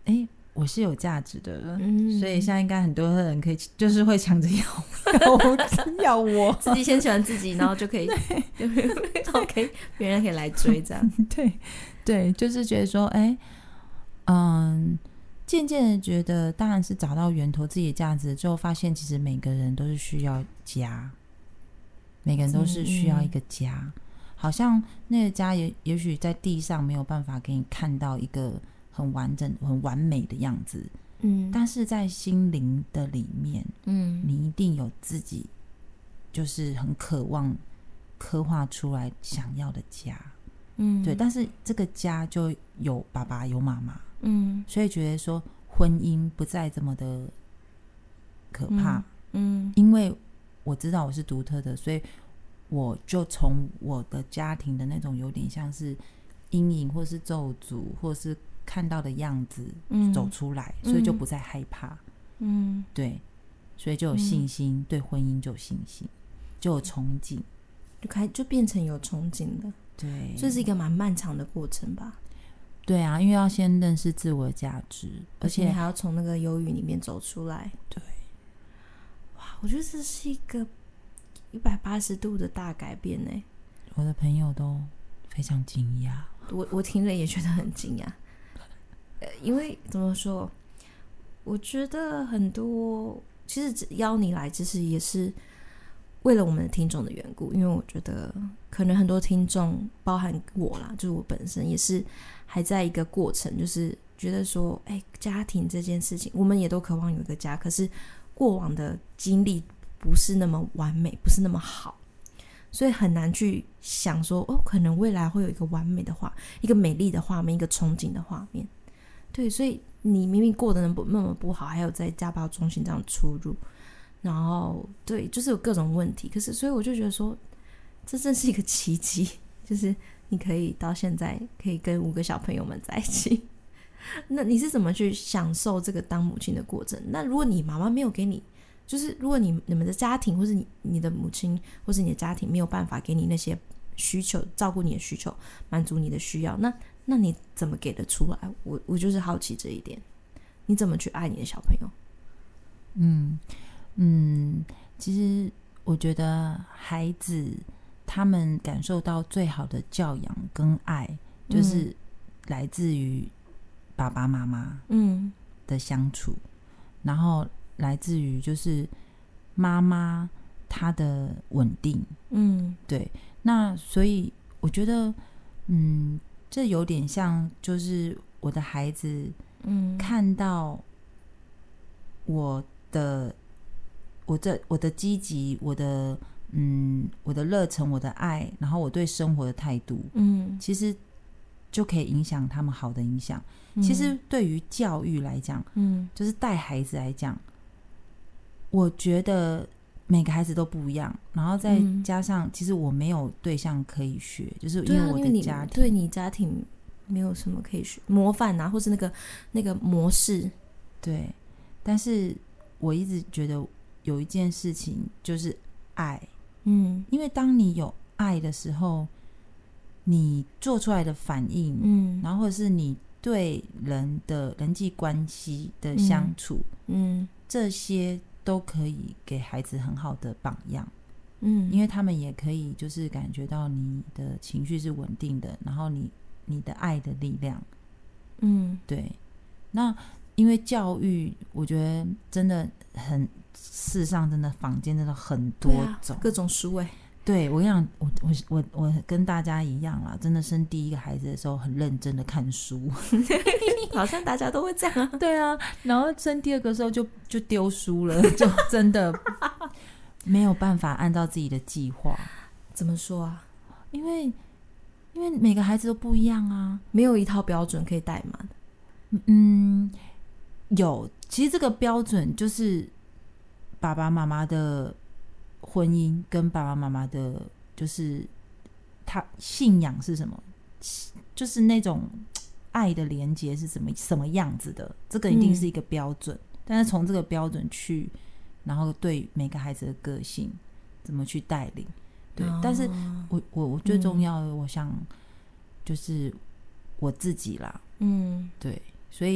我是有价值的、 嗯、 所以现在应该很多人可以就是会抢着要要要我自己先喜欢自己，然后就可以然后可以别人可以来追这样对对，就是觉得说哎，嗯，渐渐的觉得当然是找到源头自己的价值之后，发现其实每个人都是需要家，每个人都是需要一个家、嗯、好像那个家 也, 也许在地上没有办法给你看到一个很完整很完美的样子，嗯，但是在心灵的里面，嗯，你一定有自己就是很渴望刻画出来想要的家，嗯，对，但是这个家就有爸爸有妈妈，嗯，所以觉得说婚姻不再这么的可怕，嗯，嗯因为我知道我是独特的，所以我就从我的家庭的那种有点像是阴影或是咒诅或是看到的样子走出来、嗯、所以就不再害怕，嗯，对，所以就有信心、嗯、对婚姻就有信心，就有憧憬， 就开就变成有憧憬了， 对， 这是一个蛮漫长的过程吧。 对啊，因为要先认识自我的价值，而且你还要从那个忧郁里面走出来。 对， 哇，我觉得这是一个一百八十度的大改变耶。 我的朋友都非常惊讶， 我我听了也觉得很惊讶。呃，因为怎么说，我觉得很多其实邀你来其实也是为了我们的听众的缘故，因为我觉得可能很多听众包含我啦，就是我本身也是还在一个过程，就是觉得说哎，家庭这件事情我们也都渴望有一个家，可是过往的经历不是那么完美，不是那么好，所以很难去想说哦，可能未来会有一个完美的画，一个美丽的画面，一个憧憬的画面。对，所以你明明过得那么不好，还有在家暴中心这样出入，然后对，就是有各种问题，可是所以我就觉得说这真是一个奇迹，就是你可以到现在可以跟五个小朋友们在一起那你是怎么去享受这个当母亲的过程？那如果你妈妈没有给你，就是如果你你们的家庭或是 你, 你的母亲或是你的家庭没有办法给你那些需求，照顾你的需求，满足你的需要，那那你怎么给得出来？我我就是好奇这一点，你怎么去爱你的小朋友？ 嗯嗯，其实我觉得孩子他们感受到最好的教养跟爱，就是来自于爸爸妈妈的相处、嗯、然后来自于就是妈妈她的稳定，嗯，对，那所以我觉得嗯这有点像就是我的孩子嗯看到我的我的我的积极，我的嗯我的热忱，我的爱，然后我对生活的态度，嗯，其实就可以影响他们好的影响、嗯、其实对于教育来讲，嗯，就是带孩子来讲，我觉得每个孩子都不一样，然后再加上、嗯、其实我没有对象可以学，就是因为我的家庭、 对啊、对你家庭没有什么可以学模范啊，或是那个那个模式， 对，但是我一直觉得有一件事情就是爱，嗯，因为当你有爱的时候，你做出来的反应，嗯，然后或者是你对人的人际关系的相处，嗯，嗯这些都可以给孩子很好的榜样，嗯，因为他们也可以就是感觉到你的情绪是稳定的，然后你你的爱的力量，嗯，对。那因为教育我觉得真的很，世上真的坊间真的很多种、 啊、各种书哎、欸， 对，我想我我我我跟大家一样啦，真的生第一个孩子的时候很认真的看书好像大家都会这样啊， 对啊，然后生第二个时候就就丢书了，就真的没有办法按照自己的计划。 怎么说啊？ 因为因为每个孩子都不一样啊， 没有一套标准可以代码的。 嗯，有，其实这个标准就是爸爸妈妈的婚姻跟爸爸妈妈的就是他信仰是什么，就是那种爱的连结是什么什么样子的，这个一定是一个标准、嗯、但是从这个标准去然后对每个孩子的个性怎么去带领，对、哦、但是我我我最重要的、嗯、我想就是我自己啦，嗯，对，所以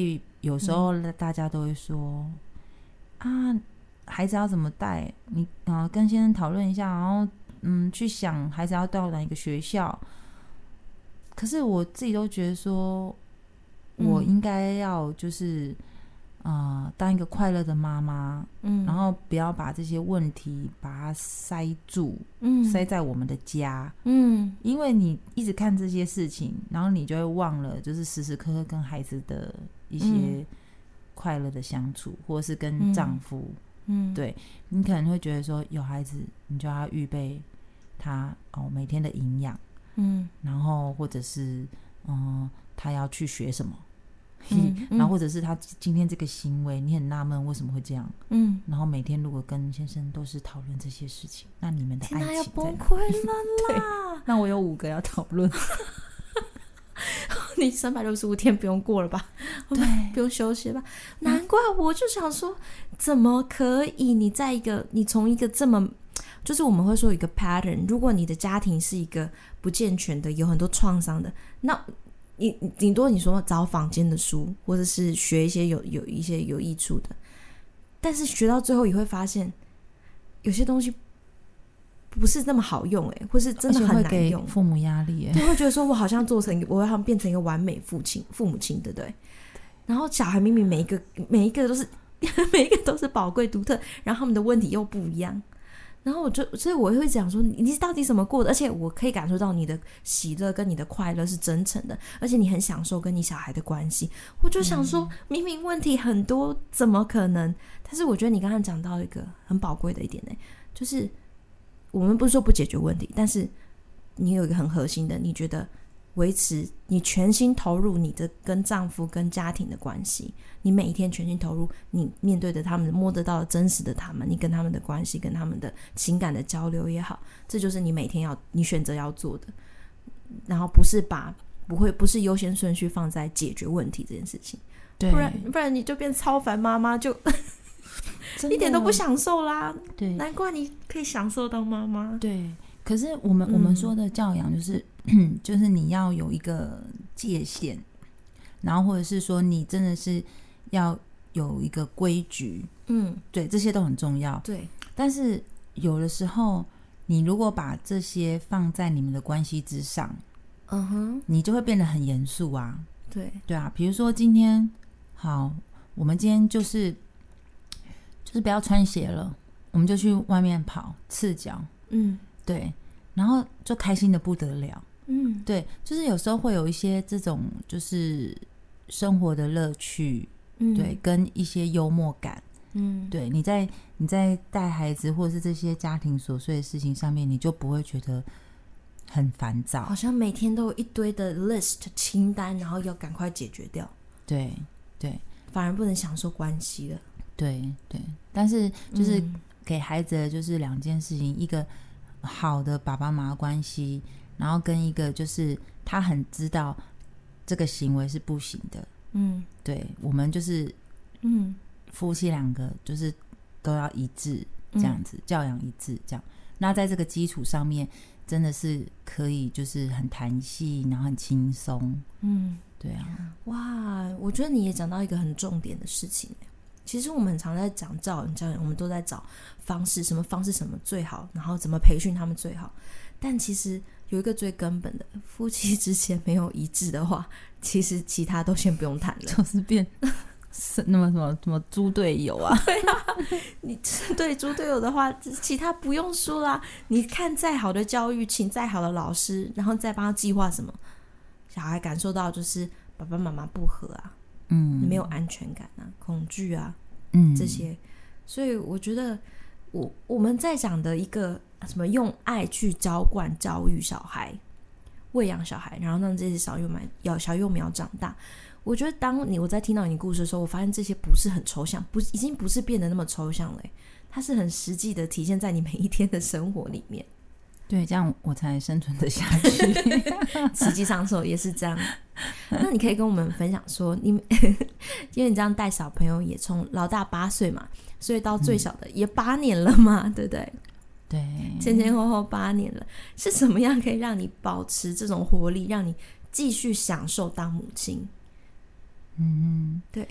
有时候大家都会说、嗯、啊，孩子要怎么带，你、呃、跟先生讨论一下，然后嗯，去想孩子要到哪一个学校。可是我自己都觉得说，我应该要就是呃，当一个快乐的妈妈，嗯，然后不要把这些问题把它塞住，嗯，塞在我们的家，嗯，因为你一直看这些事情，然后你就会忘了，就是时时刻刻跟孩子的一些快乐的相处，嗯、或者是跟丈夫，嗯，对，你可能会觉得说，有孩子，你就要预备他哦每天的营养，嗯，然后或者是嗯，他要去学什么。嗯嗯、然后或者是他今天这个行为你很纳闷为什么会这样，嗯，然后每天如果跟先生都是讨论这些事情，那你们的爱情在哪里？ 要崩溃了啦那我有五个要讨论你三百六十五天不用过了吧？ 对， 不用休息吧？难怪我就想说，怎么可以你在一个你从一个这么就是我们会说一个 pattern， 如果你的家庭是一个不健全的，有很多创伤的，那你顶多你说找坊间的书，或者是学一些有有一些有益处的，但是学到最后也会发现有些东西不是那么好用，欸，或是真的很难用， 会给父母压力，欸， 就会觉得说我好像做成我好像变成一个完美父亲父母亲，对不对？然后小孩明明每一个每一个都是每一个都是宝贵独特，然后他们的问题又不一样，然后我就所以我会讲说你到底怎么过的，而且我可以感受到你的喜乐跟你的快乐是真诚的，而且你很享受跟你小孩的关系。我就想说、嗯、明明问题很多怎么可能，但是我觉得你刚刚讲到一个很宝贵的一点，呢，就是我们不是说不解决问题，但是你有一个很核心的，你觉得维持你全心投入你的跟丈夫跟家庭的关系，你每一天全心投入，你面对的他们摸得到的真实的他们，你跟他们的关系跟他们的情感的交流也好，这就是你每天要你选择要做的，然后不是把不会不是优先顺序放在解决问题这件事情，对，不然不然你就变超凡妈妈，就一点都不享受啦。对，难怪你可以享受到妈妈。 对，可是我们、嗯、我们说的教养就是就是你要有一个界限，然后或者是说你真的是要有一个规矩，嗯，对，这些都很重要。 对， 但是有的时候你如果把这些放在你们的关系之上，嗯哼，你就会变得很严肃啊。 对对啊，比如说今天好，我们今天就是就是不要穿鞋了，我们就去外面跑赤脚，嗯，对，然后就开心的不得了，嗯，对，就是有时候会有一些这种就是生活的乐趣，嗯，对，跟一些幽默感，嗯，对，你在你在带孩子或者是这些家庭琐碎的事情上面，你就不会觉得很烦躁， 好像每天都有一堆的 list 清单，然后要赶快解决掉， 对对， 反而不能享受关系了， 对对，但是就是给孩子的就是两件事情，一个好的爸爸妈妈关系，然后跟一个就是他很知道这个行为是不行的，嗯，对，我们就是嗯夫妻两个就是都要一致这样子，嗯，教养一致这样，那在这个基础上面真的是可以就是很弹性，然后很轻松，嗯，对啊， 哇，我觉得你也讲到一个很重点的事情，其实我们很常在讲教养教养，我们都在找方式，什么方式什么最好，然后怎么培训他们最好，但其实有一个最根本的，夫妻之前没有一致的话，其实其他都先不用谈了， 就是变那么什么什么猪队友啊， 对啊，你对猪队友的话其他不用说啦，你看再好的教育，请再好的老师，然后再帮他计划什么，小孩感受到就是爸爸妈妈不合啊，嗯，没有安全感啊，恐惧啊，嗯，这些，所以我觉得我我们在讲的一个什么用爱去浇灌教育小孩，喂养小孩，然后让这些小幼苗小幼苗长大，我觉得当你我在听到你故事的时候，我发现这些不是很抽象，不已经不是变得那么抽象了，它是很实际的体现在你每一天的生活里面， 对，这样我才生存得下去实际上说也是这样。那你可以跟我们分享说你因为你这样带小朋友也从老大八岁嘛，所以到最小的也八年了嘛，对不对？ 对， 前前后后八年了，是怎么样可以让你保持这种活力，让你继续享受当母亲？ 嗯， 对，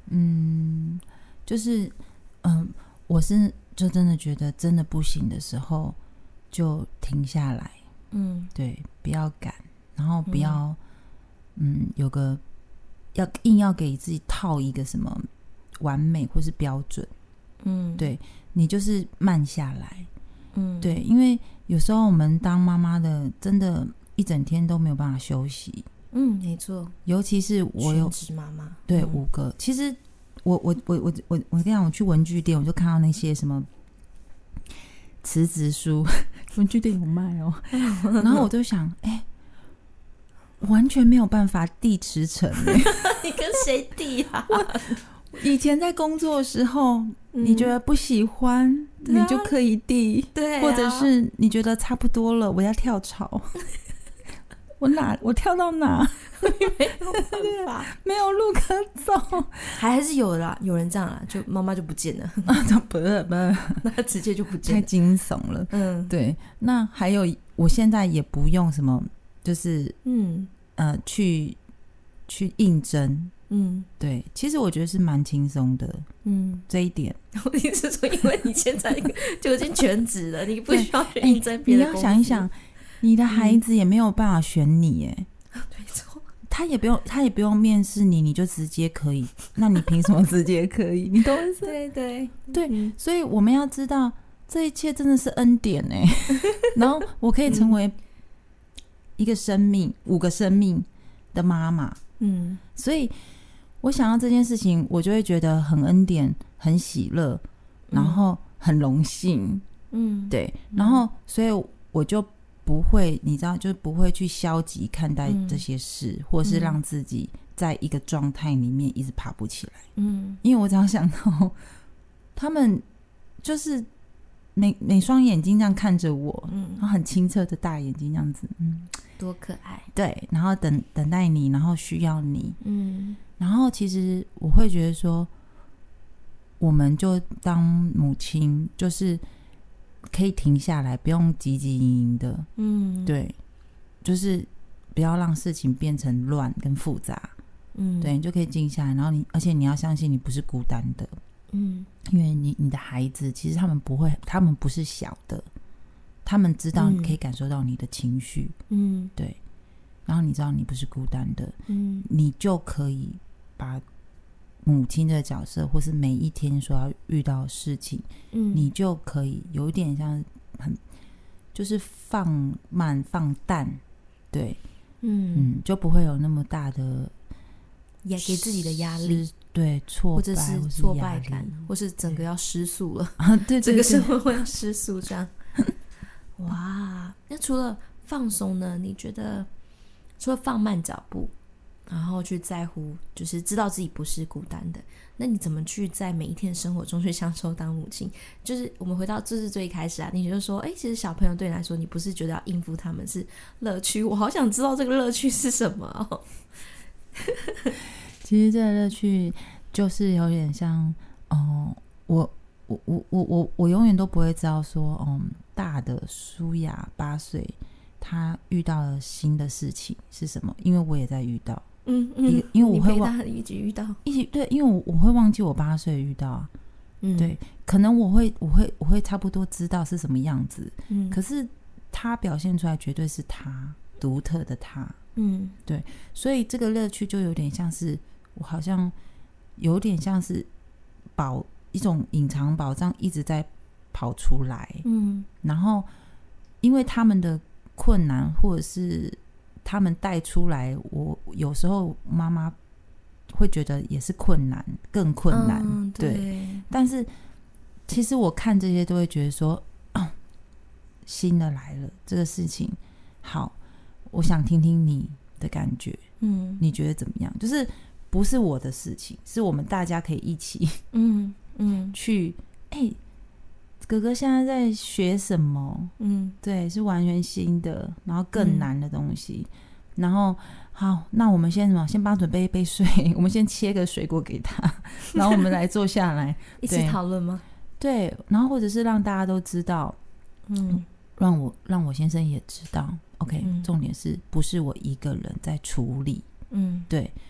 嗯，就是嗯，我是就真的觉得真的不行的时候就停下来， 嗯， 对，不要赶，然后不要 嗯, 嗯有个要硬要给自己套一个什么完美或是标准， 嗯， 对，你就是慢下来， 嗯， 对，因为有时候我们当妈妈的真的一整天都没有办法休息， 嗯，没错， 尤其是我有全职妈妈， 对、 嗯、 五个，其实我我我我我我跟你讲，我去文具店我就看到那些什么辞职书，文具店有卖哦，然后我就想，哎、欸，完全没有办法递辞呈、欸， 你跟谁递啊？ 我以前在工作的时候，嗯、你觉得不喜欢，啊、你就可以递， 对、啊， 或者是你觉得差不多了，我要跳槽。我哪我跳到哪没有办法没有路可走， 还还是有啦，有人这样啦，就妈妈就不见了啊，不不， 那直接就不见了， 太惊悚了。嗯，对。那还有，我现在也不用什么，就是嗯呃去去应征，嗯，对。其实我觉得是蛮轻松的，嗯，这一点。 我意思是说，因为你现在就已经全职了，你不需要去应征别的公司。 你要想一想。你的孩子也没有办法选你耶、 嗯、没错， 他也不用他也不用面试你，你就直接可以，那你凭什么直接可以？你懂我意思？ 对对对、嗯，所以我们要知道这一切真的是恩典耶然后我可以成为一个生命、嗯、五个生命的妈妈，嗯，所以我想到这件事情，我就会觉得很恩典、很喜乐，然后很荣幸，嗯，对，然后所以我就不会，你知道，就是不会去消极看待这些事、嗯、或是让自己在一个状态里面一直爬不起来，嗯，因为我只要想到他们就是每每双眼睛这样看着我，嗯，然后很清澈的大眼睛这样子，嗯， 多可爱， 对，然后等等待你，然后需要你，嗯，然后其实我会觉得说，我们就当母亲就是可以停下来，不用汲汲营营的，嗯，对，就是不要让事情变成乱跟复杂，嗯，对，你就可以静下来，然后你，而且你要相信你不是孤单的，嗯，因为你你的孩子其实他们不会，他们不是小的，他们知道，可以感受到你的情绪，嗯，对，然后你知道你不是孤单的，嗯，你就可以把母亲的角色，或是每一天所要遇到的事情，嗯，你就可以有一点像很就是放慢放淡，对，嗯嗯，就不会有那么大的也给自己的压力， 对，挫败或者是挫败感，或是整个要失速了啊，对对对， 整个生活会要失速这样。哇，那除了放松呢？你觉得除了放慢脚步，然后去在乎，就是知道自己不是孤单的，那你怎么去在每一天的生活中去享受当母亲？就是我们回到就是最一开始啊，你就说，哎，其实小朋友对你来说，你不是觉得要应付他们是乐趣，我好想知道这个乐趣是什么哦。 其实这个乐趣就是有点像，哦、呃，我我我我我我永远都不会知道说，嗯，大的舒雅八岁，他遇到了新的事情是什么，因为我也在遇到。嗯嗯，因为我会忘一起遇到， 一起对，因为我我会忘记我八岁遇到啊，嗯，对，可能我会我会我会差不多知道是什么样子，嗯，可是他表现出来绝对是他独特的他，嗯，对，所以这个乐趣就有点像是我好像有点像是宝一种隐藏宝藏一直在跑出来，嗯，然后因为他们的困难或者是他们带出来，我有时候妈妈会觉得也是困难，更困难，嗯，对，对。但是其实我看这些都会觉得说，哦，新的来了，这个事情好，我想听听你的感觉，嗯，你觉得怎么样？就是不是我的事情，是我们大家可以一起，嗯嗯，去，哎、欸，哥哥现在在学什么？嗯，对，是完全新的，然后更难的东西。嗯、然后好，那我们先什么？先帮他准备一杯水，我们先切个水果给他，然后我们来坐下来一起讨论吗？ 对，然后或者是让大家都知道，嗯，让我让我先生也知道 ，OK，、嗯、重点是不是我一个人在处理？嗯，对，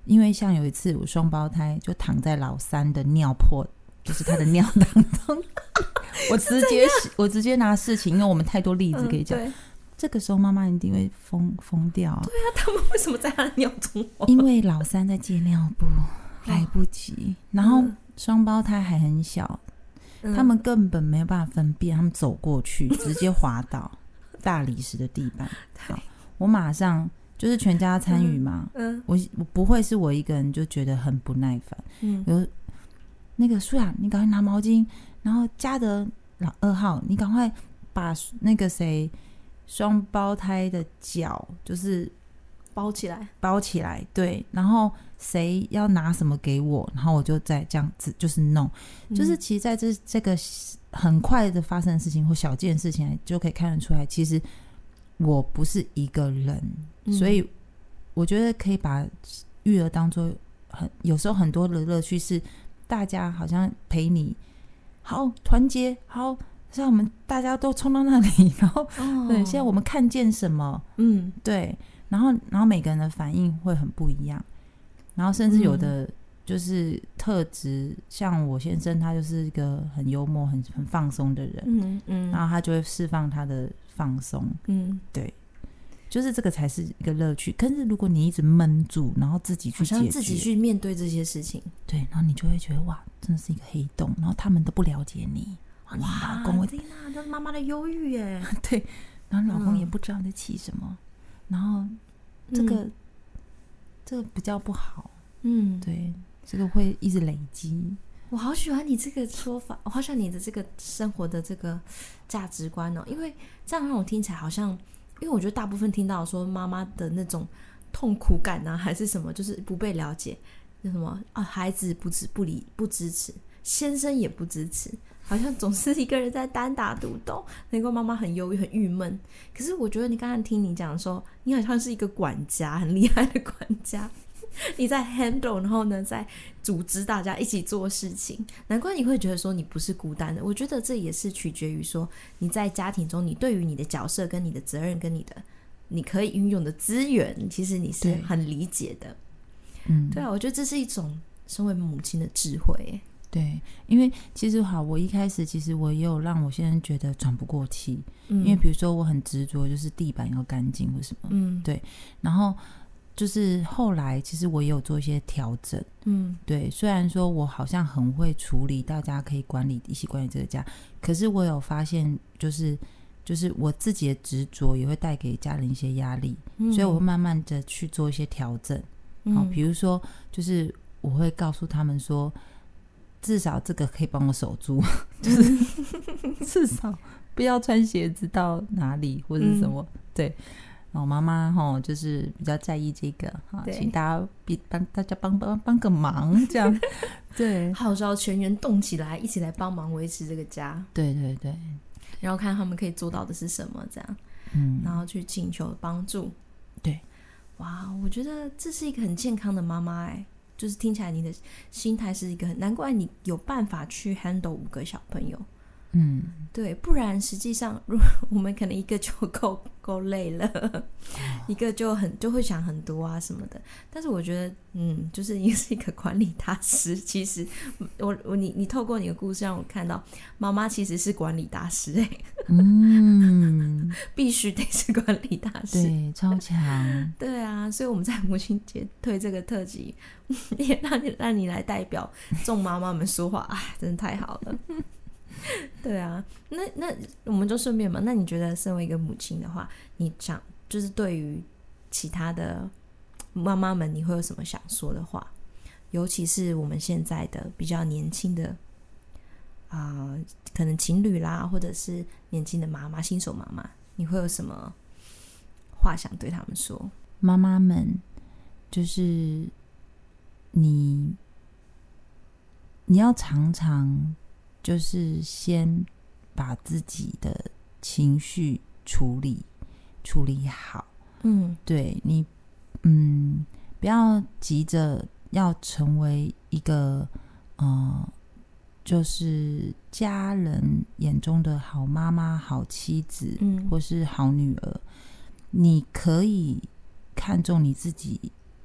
因为像有一次我双胞胎就躺在老三的尿破，就是他的尿当中我直接我直接拿事情，因为我们太多例子可以讲、嗯、这个时候妈妈一定会疯疯掉、啊、 对啊，他们为什么在他的尿中因为老三在借尿布来不及、哦、然后双胞胎还很小、嗯、他们根本没有办法分辨，他们走过去直接滑倒大理石的地板好，我马上就是全家参与嘛、嗯嗯、我, 我不会是我一个人就觉得很不耐烦、嗯、有那个舒雅你赶快拿毛巾，然后嘉德老二号你赶快把那个谁双胞胎的脚就是包起来包起来，对，然后谁要拿什么给我，然后我就再这样子就是弄、嗯、就是其实在这这个很快的发生的事情或小件事情就可以看得出来，其实我不是一个人、嗯、所以我觉得可以把育儿当作很有时候很多的乐趣是大家好像陪你好团结，好像我们大家都冲到那里，然后、哦、对，现在我们看见什么，嗯，对，然后然后每个人的反应会很不一样，然后甚至有的就是特质、嗯、像我先生他就是一个很幽默很很放松的人，嗯嗯，然后他就会释放他的放松，嗯，对，就是这个才是一个乐趣。可是如果你一直闷住，然后自己去解决，好像自己去面对这些事情， 对，然后你就会觉得哇，真的是一个黑洞，然后他们都不了解你，哇， 哇老公， 天哪，这是妈妈的忧郁耶， 对，然后老公也不知道你在气什么，嗯、然后这个、嗯、这个比较不好，嗯，对，这个会一直累积。 我好喜欢你这个说法，我好喜欢你的这个生活的这个价值观哦，因为这样让我听起来好像，因为我觉得大部分听到说妈妈的那种痛苦感啊，还是什么，就是不被了解，那什么啊，孩子不支不理不支持，先生也不支持，好像总是一个人在单打独斗，难怪妈妈很忧郁很郁闷。可是我觉得你刚刚听你讲的时候，你好像是一个管家，很厉害的管家，你在 handle， 然后呢在组织大家一起做事情，难怪你会觉得说你不是孤单的。我觉得这也是取决于说你在家庭中你对于你的角色跟你的责任跟你的你可以运用的资源，其实你是很理解的。嗯，对啊，我觉得这是一种身为母亲的智慧。 对，因为其实好，我一开始其实我也有让我先生觉得喘不过气、嗯、因为比如说我很执着就是地板要干净或什么，嗯，对，然后就是后来其实我也有做一些调整，嗯，对，虽然说我好像很会处理大家可以管理一起管理这个家，可是我有发现就是就是我自己的执着也会带给家人一些压力、嗯、所以我会慢慢的去做一些调整、嗯、好，比如说就是我会告诉他们说至少这个可以帮我守住，就是至少不要穿鞋子到哪里或者是什么、嗯、对，然后妈妈齁就是比较在意这个，请大家帮大家帮帮帮个忙这样对， 号召全员动起来一起来帮忙维持这个家， 对对对， 然后看他们可以做到的是什么这样，嗯，然后去请求帮助， 对， 哇，我觉得这是一个很健康的妈妈哎，就是听起来你的心态是一个很，难怪你有办法去 handle 五个小朋友，嗯，对，不然实际上我们可能一个就够够累了、哦、一个就很就会想很多啊什么的，但是我觉得嗯，就是你是一个管理大师，其实我我你你透过你的故事让我看到妈妈其实是管理大师哎，嗯，必须得是管理大师， 对，超强， 对啊，所以我们在母亲节推这个特辑也让你让你来代表众妈妈们说话，哎，真的太好了对啊，那那我们就顺便嘛，那你觉得身为一个母亲的话，你想就是对于其他的妈妈们你会有什么想说的话，尤其是我们现在的比较年轻的啊、呃，可能情侣啦或者是年轻的妈妈新手妈妈，你会有什么话想对他们说？ 妈妈们就是你你要常常就是先把自己的情绪处理处理好，嗯，对，你嗯不要急着要成为一个呃就是家人眼中的好妈妈好妻子、嗯、或是好女儿，你可以看重你自己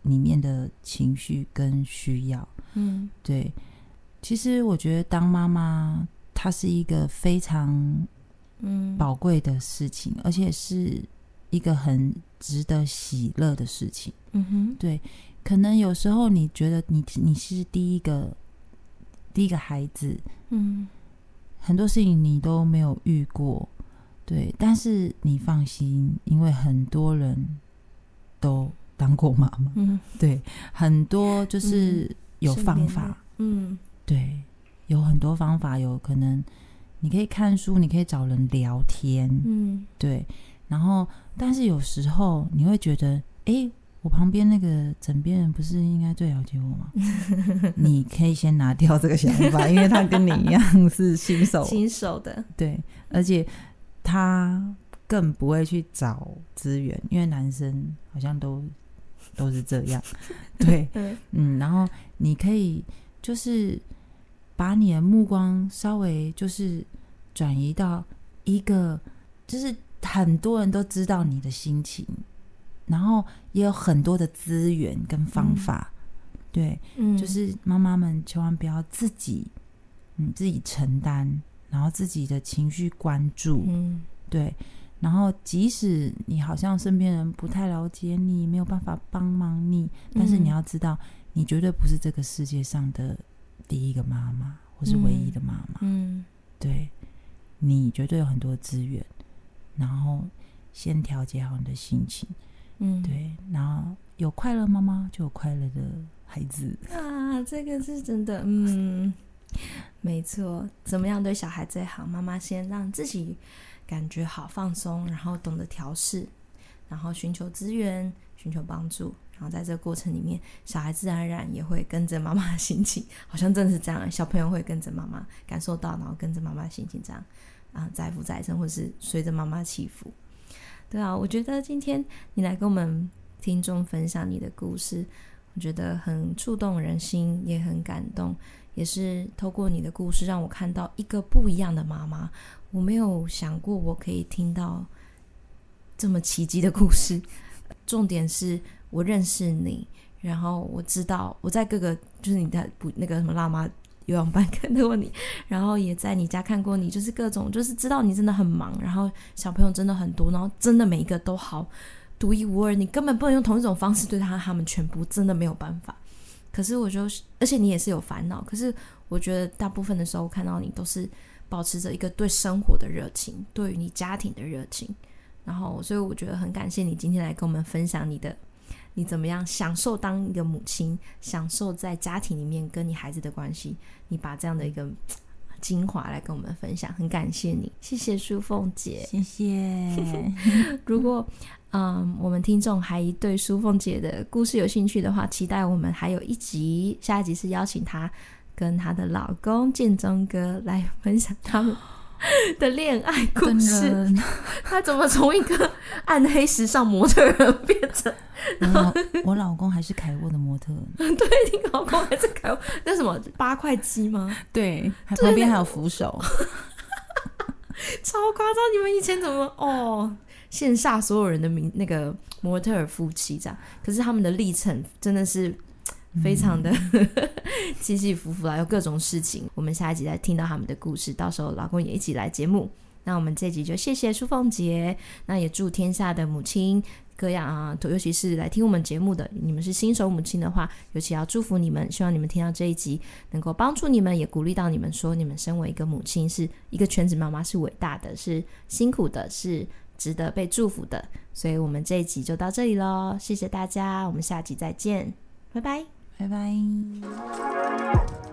里面的情绪跟需要。 嗯， 对，其实我觉得当妈妈它是一个非常宝贵的事情、嗯、而且是一个很值得喜乐的事情。 嗯哼， 对，可能有时候你觉得你你是第一个第一个孩子，嗯，很多事情你都没有遇过，对，但是你放心，因为很多人都当过妈妈，嗯，对，很多就是有方法，嗯，对，有很多方法，有可能你可以看书，你可以找人聊天，嗯，对，然后但是有时候你会觉得，哎，我旁边那个枕边人不是应该最了解我吗？你可以先拿掉这个想法，因为他跟你一样是新手， 新手的， 对，而且他更不会去找资源，因为男生好像都都是这样，对，嗯，然后你可以就是把你的目光稍微就是转移到一个，就是很多人都知道你的心情。然后也有很多的资源跟方法、嗯、对、嗯、就是妈妈们千万不要自己嗯自己承担，然后自己的情绪关注、嗯、对，然后即使你好像身边人不太了解你，没有办法帮忙你，但是你要知道你绝对不是这个世界上的第一个妈妈或是唯一的妈妈、嗯、对，你绝对有很多资源，然后先调节好你的心情，嗯，对，然后有快乐妈妈就有快乐的孩子啊，这个是真的，嗯，没错，怎么样对小孩最好？妈妈先让自己感觉好放松，然后懂得调试，然后寻求资源，寻求帮助，然后在这个过程里面，小孩自然而然也会跟着妈妈的心情，好像真的是这样，小朋友会跟着妈妈感受到，然后跟着妈妈的心情这样啊，载浮载沉，或是随着妈妈起伏。对啊，我觉得今天你来跟我们听众分享你的故事，我觉得很触动人心，也很感动，也是透过你的故事让我看到一个不一样的妈妈。我没有想过我可以听到这么奇迹的故事，重点是我认识你，然后我知道我在各个就是你的那个什么辣妈游泳班看过你，然后也在你家看过你，就是各种就是知道你真的很忙，然后小朋友真的很多，然后真的每一个都好独一无二，你根本不能用同一种方式对他他们全部，真的没有办法。可是我就而且你也是有烦恼，可是我觉得大部分的时候看到你都是保持着一个对生活的热情，对于你家庭的热情，然后所以我觉得很感谢你今天来跟我们分享你的你怎么样享受当一个母亲，享受在家庭里面跟你孩子的关系，你把这样的一个精华来跟我们分享，很感谢你，谢谢淑凤姐， 谢谢如果嗯，我们听众还对淑凤姐的故事有兴趣的话，期待我们还有一集，下一集是邀请她跟她的老公建中哥来分享他们的恋爱故事，他怎么从一个暗黑时尚模特儿变成我 老, 我老公还是凯沃的模特对，你老公还是凯沃那什么八块肌吗？ 对，还旁边还有扶手超夸张，你们以前怎么哦羡煞所有人的名那个模特儿夫妻这样，可是他们的历程真的是非常的起起伏伏啦，有各种事情，我们下一集再听到他们的故事，到时候老公也一起来节目。那我们这集就谢谢淑凤姐，那也祝天下的母亲各样啊，尤其是来听我们节目的你们是新手母亲的话，尤其要祝福你们，希望你们听到这一集能够帮助你们，也鼓励到你们，说你们身为一个母亲，是一个全职妈妈，是伟大的，是辛苦的，是值得被祝福的。所以我们这一集就到这里咯，谢谢大家，我们下集再见，拜拜拜拜。